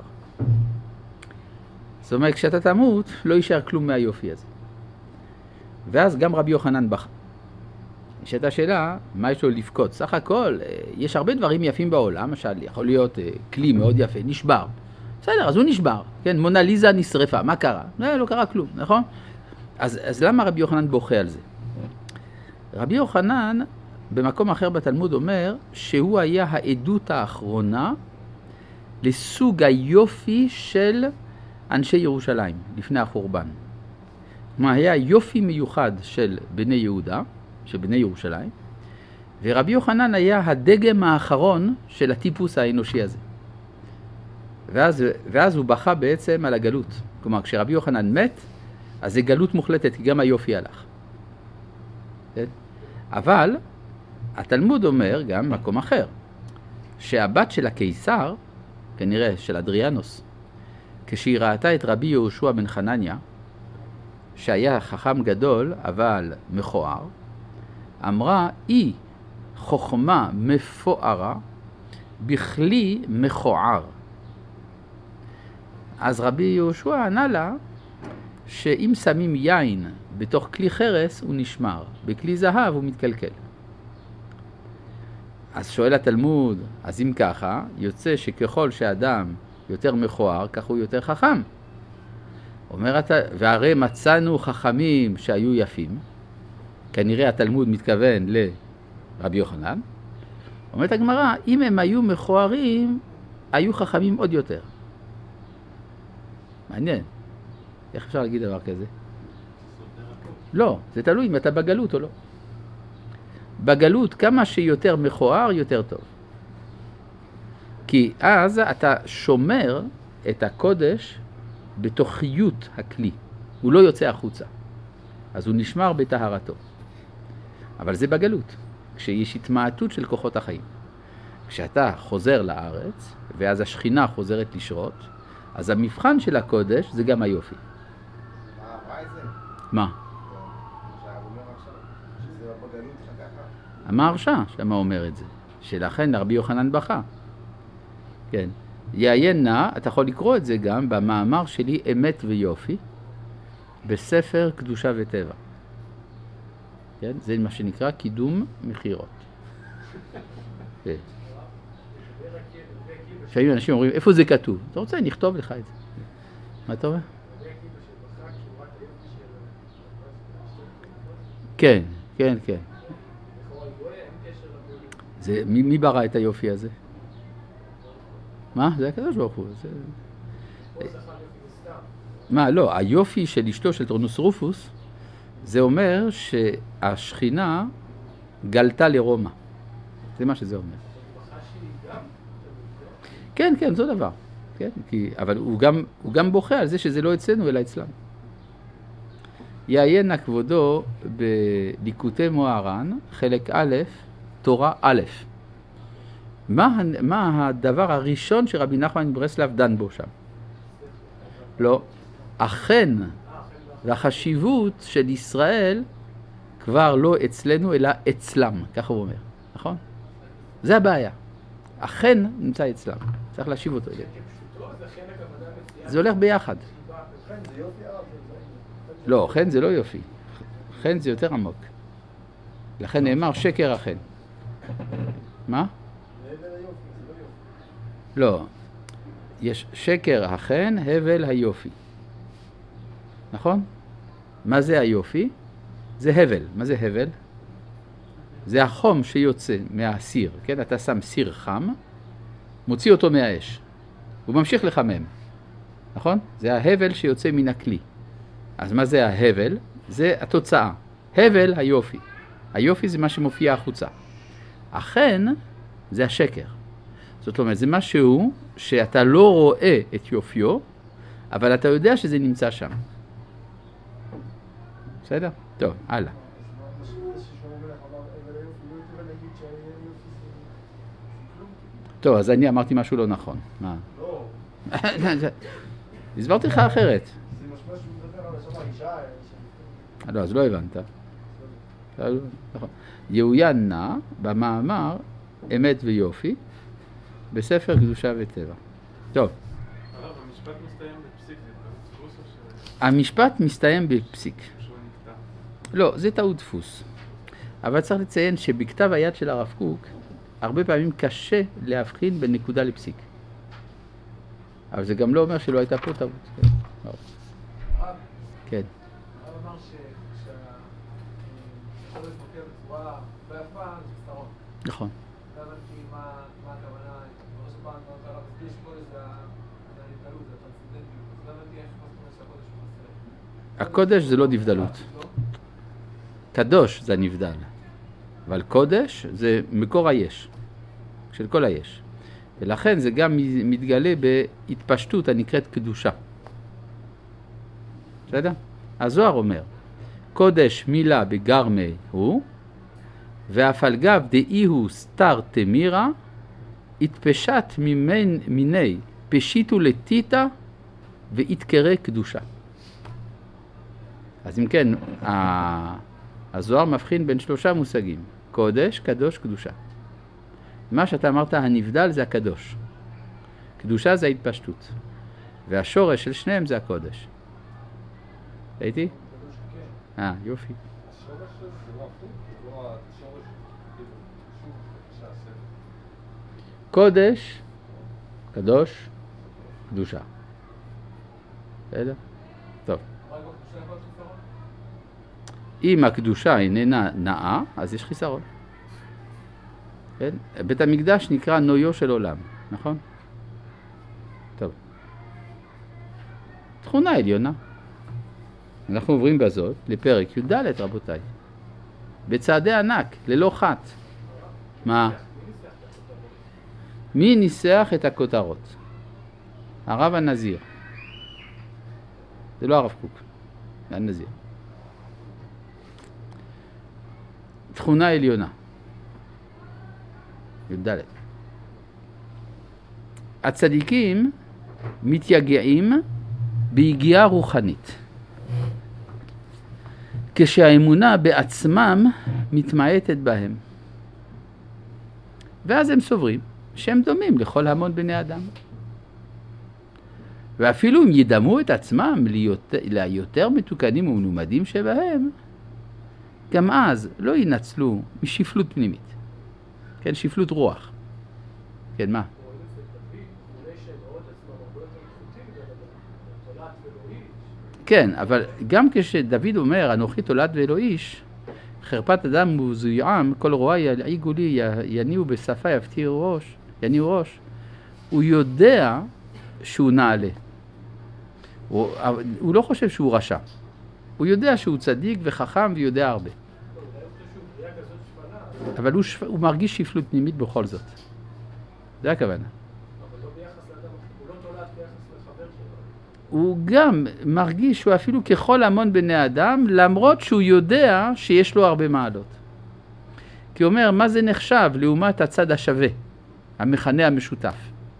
זאת אומרת, כשאתה תמות, לא יישאר כלום מהיופי הזה. ואז גם רבי יוחנן בכה. יש את השאלה, מה יש לו לבכות? סך הכל, יש הרבה דברים יפים בעולם, למשל, יכול להיות כלי מאוד יפה, נשבר. בסדר, אז הוא נשבר. כן, מונליזה נשרפה, מה קרה? לא, לא קרה כלום, נכון? אז, אז למה רבי יוחנן בוכה על זה? רבי יוחנן, במקום אחר בתלמוד אומר, שהוא היה העדות האחרונה לסוג היופי של אנשי ירושלים, לפני החורבן. מה היה יופי מיוחד של בני יהודה, של בני ירושלים, ורבי יוחנן היה הדגם האחרון של הטיפוס האנושי הזה. ואז, ואז הוא בכה בעצם על הגלות. כלומר, כשרבי יוחנן מת, אז זה גלות מוחלטת, כי גם היופי הלך. כן? אבל התלמוד אומר גם מקום אחר, שהבת של הקיסר, כנראה של אדריאנוס, כשהיא ראתה את רבי יהושע בן חנניה, שהיה חכם גדול אבל מכוער, אמרה, היא חוכמה מפוארה בכלי מכוער. אז רבי יהושע ענה לה שאם שמים יין בתוך כלי חרס הוא נשמר, בכלי זהב הוא מתקלקל. אז שואל התלמוד, אז אם ככה, יוצא שככל שאדם יותר מכוער, כך הוא יותר חכם. אומר, והרי מצאנו חכמים שהיו יפים, כנראה התלמוד מתכוון לרבי יוחנן. אומרת הגמרא, אם הם היו מכוערים, היו חכמים עוד יותר. מעניין. איך אפשר להגיד דבר כזה? לא, זה תלוי אם אתה בגלות או לא. בגלות כמה שיותר מכוער יותר טוב. כי אז אתה שומר את הקודש בתוכיות הכלי. הוא לא יוצא החוצה. אז הוא נשמר בטהרתו. אבל זה בגלות, כשיש התמעטות של כוחות החיים. כשאתה חוזר לארץ, ואז השכינה חוזרת לשרות, אז המבחן של הקודש זה גם היופי.
מה אמרה את זה?
מה?
שהרב אומר עכשיו, שזה בגלות אחר ככה.
המהרש"א שמה אומר את זה, שלכן רבי יוחנן בכה. כן. יעיין נא, אתה יכול לקרוא את זה גם במאמר שלי אמת ויופי, בספר קדושה וטבע. כן? זה מה שנקרא קידום מחירות. כן. לפעמים אנשים אומרים, איפה זה כתוב? אתה רוצה, נכתוב לך את זה. מה אתה אומר? כן, כן, כן. זה, מי, מי ברא את היופי הזה? מה? זה הקדוש ברוך הוא. זה... מה, לא, היופי של אשתו של טורנוס רופוס, זה אומר שהשכינה גלתה לרומא. זה מה שזה אומר. כן, כן, זו דבר. כן, כי, אבל הוא גם, הוא גם בוכה על זה שזה לא אצלנו אלא אצלם. יעיין נא כבודו בליקוטי מוהר"ן, חלק א', תורה א'. מה, מה הדבר הראשון שרבי נחמן מברסלב דן בו שם? לא, החן והחשיבות של ישראל כבר לא אצלנו אלא אצלם, ככה הוא אומר, נכון? זה הבעיה. החן נמצא אצלם, צריך להשיב אותו אליהם. זה הולך ביחד. לא, חן זה לא יופי. חן זה יותר עמוק. לכן נאמר שקר החן. מה? לא. יש שקר החן, הבל היופי. נכון? מה זה היופי? זה הבל. מה זה הבל? זה החום שיוצא מהסיר. כן? אתה שם סיר חם, מוציא אותו מהאש. הוא ממשיך לחמם. נכון? זה ההבל שיוצא מן הכלי. אז מה זה ההבל? זה התוצאה. הבל היופי. היופי זה מה שמופיע החוצה. החן זה השקר. זאת אומרת, זה משהו שאתה לא רואה את יופיו, אבל אתה יודע שזה נמצא שם. בסדר? טוב, הלאה. טוב, אז אני אמרתי משהו לא נכון. מה?
לא.
הסברתי לך אחרת.
זה משמע שהוא מדבר על השם האישה.
לא, אז לא הבנת. נכון. יעוין נא במאמר אמת ויופי בספר קדושה וטבע. טוב.
הרב, המשפט מסתיים בפסיק, זה דפוס או ש...
המשפט מסתיים בפסיק.
שהוא נקטע.
לא, זה טעות דפוס. אבל צריך לציין שבכתב היד של הרב קוק, הרבה פעמים קשה להבחין בין נקודה לפסיק. אבל זה גם לא אומר שלא הייתה פה טעות. כן.
הרב אמר שכשהחודש מופיע בצורה לא יפה, זה סתרון.
נכון.
לא הבנתי מה הכוונה, בראש הפעם אמרת הרב, זה שקודש זה הנבדלות, זה הטרנסצנדנטיות, אז לא הבנתי איך מה זאת אומרת שהקודש הוא מסר.
הקודש זה לא נבדלות. קדוש זה הנבדל. אבל קודש זה מקור היש, של כל היש. ולכן זה גם מתגלה בהתפשטות הנקראת קדושה. בסדר? הזוהר אומר, קודש מילה בגרמי הוא, ואף על גב דאי הוא סתר תמירה, התפשט ממין, מיני פשיטו לטיטה והתקרא קדושה. אז אם כן, הזוהר מבחין בין שלושה מושגים, קודש, קדוש, קדושה. מה שאתה אמרת, הנבדל זה הקדוש. קדושה זה ההתפשטות. והשורש של שניהם זה הקודש. ראיתי? אה, יופי.
השורש זה לא הפוך, זה לא השורש, כאילו, שוב, שעשה.
קודש, קדוש, קדושה. בסדר? טוב. אם הקדושה איננה נאה, אז יש חיסרון. כן? בית המקדש נקרא נויו של עולם, נכון? טוב. תכונה עליונה. אנחנו עוברים בזאת לפרק י"ד, רבותיי. בצעדי ענק, ללא חת. מה? מי ניסח את הכותרות? הרב הנזיר. זה לא הרב קוק, זה הנזיר. תכונה עליונה. י"ד. הצדיקים מתייגעים בהגיעה רוחנית. כשהאמונה בעצמם מתמעטת בהם. ואז הם סוברים שהם דומים לכל המון בני אדם. ואפילו אם ידמו את עצמם ליותר, ליותר מתוקנים ומנומדים שבהם, גם אז לא ינצלו משפלות פנימית. כן, שפלות רוח. כן, מה? כן, אבל גם כשדוד אומר, אנוכי תולד ולא איש, חרפת אדם וזויעם, כל רוע ילעיגו לי, יניעו בשפה, יפתיעו ראש, יניעו ראש. הוא יודע שהוא נעלה. הוא, הוא לא חושב שהוא רשע. הוא יודע שהוא צדיק וחכם ויודע הרבה. אבל הוא, הוא מרגיש שפלות פנימית בכל זאת. זה הכוונה.
אבל לא ביחס לאדם, הוא לא תולד ביחס לחבר שלו.
הוא גם מרגיש שהוא אפילו ככל המון בני אדם, למרות שהוא יודע שיש לו הרבה מעלות. כי הוא אומר, מה זה נחשב לעומת הצד השווה, המכנה המשותף?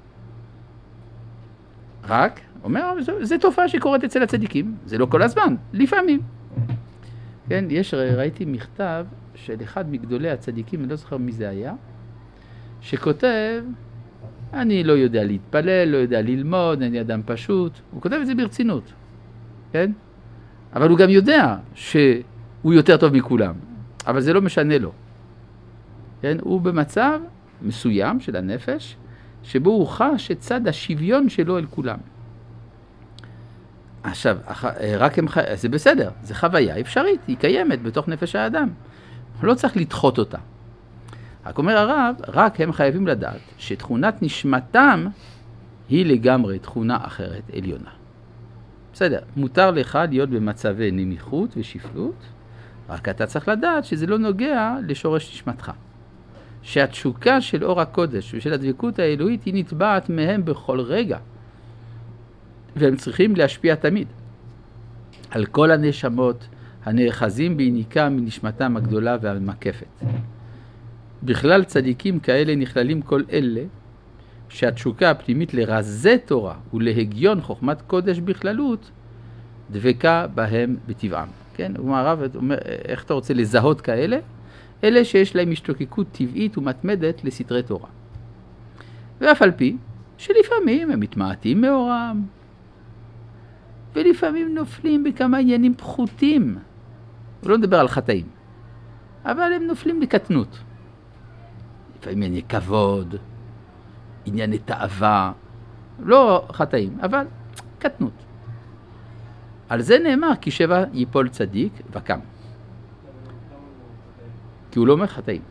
רק, הוא אומר, זה, זה תופעה שקורית אצל הצדיקים, זה לא כל הזמן, לפעמים. כן, יש, ראיתי מכתב של אחד מגדולי הצדיקים, אני לא זוכר מי זה היה, שכותב, אני לא יודע להתפלל, לא יודע ללמוד, אני אדם פשוט. הוא כותב את זה ברצינות, כן? אבל הוא גם יודע שהוא יותר טוב מכולם, אבל זה לא משנה לו. כן? הוא במצב מסוים של הנפש, שבו הוא חש את צד השוויון שלו אל כולם. עכשיו, רק הם, זה בסדר, זה חוויה אפשרית, היא קיימת בתוך נפש האדם. לא צריך לדחות אותה. רק אומר הרב, רק הם חייבים לדעת שתכונת נשמתם היא לגמרי תכונה אחרת עליונה. בסדר, מותר לך להיות במצבי נמיכות ושפלות, רק אתה צריך לדעת שזה לא נוגע לשורש נשמתך. שהתשוקה של אור הקודש ושל הדבקות האלוהית היא נטבעת מהם בכל רגע. והם צריכים להשפיע תמיד על כל הנשמות הנאחזים בעיניקה מנשמתם הגדולה והמקפת. בכלל צדיקים כאלה נכללים כל אלה שהתשוקה הפנימית לרזי תורה ולהגיון חוכמת קודש בכללות דבקה בהם בטבעם. כן? הוא הרב אומר, איך אתה רוצה לזהות כאלה? אלה שיש להם השתוקקות טבעית ומתמדת לסתרי תורה. ואף על פי שלפעמים הם מתמעטים מאורם, ולפעמים נופלים בכמה עניינים פחותים. הוא לא מדבר על חטאים, אבל הם נופלים בקטנות. לפעמים ענייני כבוד, ענייני תאווה, לא חטאים, אבל קטנות. על זה נאמר, כי שבע ייפול צדיק וקם. כי הוא לא אומר חטאים.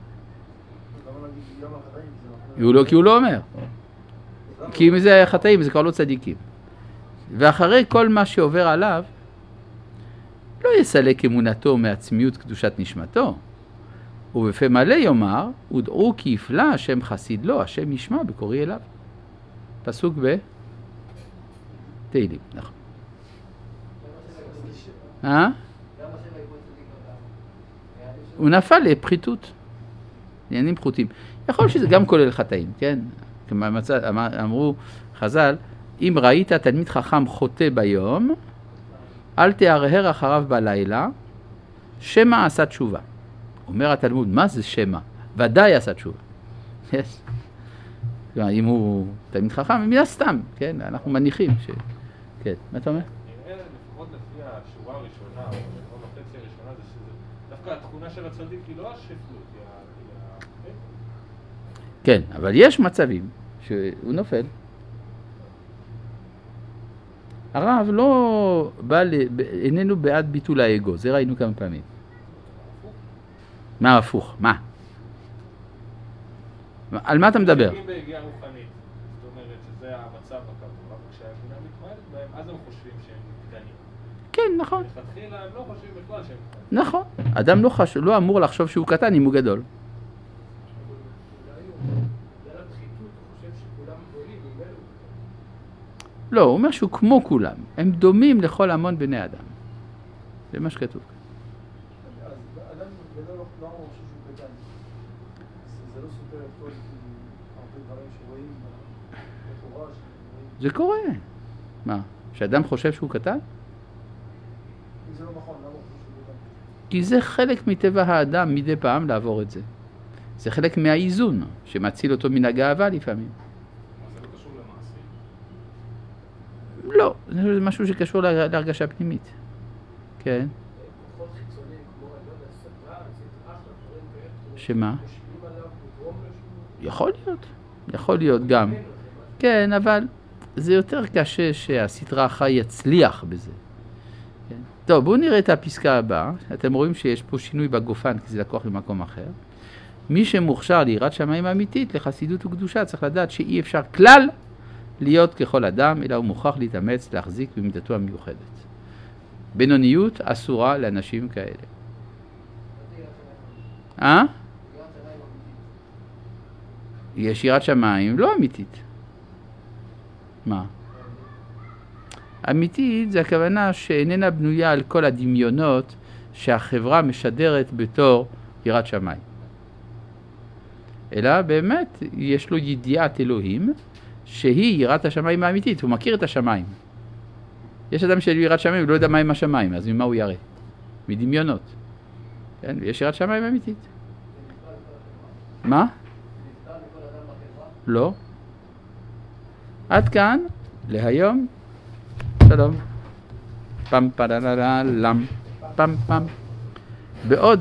כי הוא לא אומר. כי אם זה היה חטאים, זה כבר לא צדיקים. ואחרי כל מה שעובר עליו, לא יסלק אמונתו מעצמיות קדושת נשמתו. ובפה מלא יאמר, ודעו כי יפלא השם חסיד לו, השם ישמע בקורי אליו. פסוק בתהילים, נכון. אה? הוא נפל לפחיתות, עניינים פחותים. יכול שזה גם כולל חטאים, כן? אמרו חז"ל, אם ראית תלמיד חכם חוטא ביום, אל תהרהר אחריו בלילה, שמא עשה תשובה. אומר התלמוד, מה זה שמא? ודאי עשה תשובה. Yes. אם הוא תלמיד חכם, מן הסתם, כן? אנחנו מניחים ש... כן, מה אתה אומר?
נראה לפחות לפי השורה הראשונה, או לפחות החצי הראשונה, זה שזה דווקא התכונה של הצדיק היא לא השפלות, היא ה...
כן, אבל יש מצבים שהוא נופל. הרב לא בא, איננו בעד ביטול האגו, זה ראינו כמה פעמים. מה הפוך? מה? על מה אתה מדבר?
אם בהגיעה רוחנית, זאת אומרת שזה המצב הקבוע, וכשהאמונה מתמעטת בהם, אז הם חושבים שהם קטנים.
כן, נכון.
לכתחילה הם לא חושבים בכלל שהם קטנים.
נכון. אדם לא, חש... לא אמור לחשוב שהוא קטן אם הוא גדול. לא, הוא אומר שהוא כמו כולם. הם דומים לכל המון בני אדם. זה מה שכתוב.
אז אדם גדול לא אמור שהוא קטן. זה לא סותר את כל הרבה דברים שרואים בתורה.
זה קורה. מה? שאדם חושב שהוא קטן?
אם זה לא נכון, למה הוא חושב שהוא קטן?
כי זה חלק מטבע האדם מדי פעם לעבור את זה. זה חלק מהאיזון שמציל אותו מן הגאווה לפעמים.
זה לא קשור למעשים.
לא, אני חושב שזה משהו שקשור לה- להרגשה פנימית. כן.
כוחות חיצוניים, כמו, אני לא יודע, סדרה, סדרה של דברים כאלה,
שמה?
משפיעים עליו, לגרום לו שהוא...
יכול להיות, יכול להיות גם. כן, אבל זה יותר קשה שהסדרה החי יצליח בזה. כן. טוב, בואו נראה את הפסקה הבאה. אתם רואים שיש פה שינוי בגופן, כי זה לקוח ממקום אחר. מי שמוכשר ליראת שמיים אמיתית, לחסידות וקדושה, צריך לדעת שאי אפשר כלל להיות ככל אדם, אלא הוא מוכרח להתאמץ להחזיק במידתו המיוחדת. בינוניות אסורה לאנשים כאלה. אה? יש יראת שמיים לא אמיתית. מה? אמיתית זה הכוונה שאיננה בנויה על כל הדמיונות שהחברה משדרת בתור יראת שמיים. אלא באמת יש לו ידיעת אלוהים שהיא יראת השמיים האמיתית, הוא מכיר את השמיים. יש אדם של יראת שמיים, הוא לא יודע מה עם השמיים, אז ממה הוא ירא? מדמיונות. כן? יש יראת שמיים אמיתית. מה? לא. עד כאן, להיום. שלום. פם פם פם פם. בעוד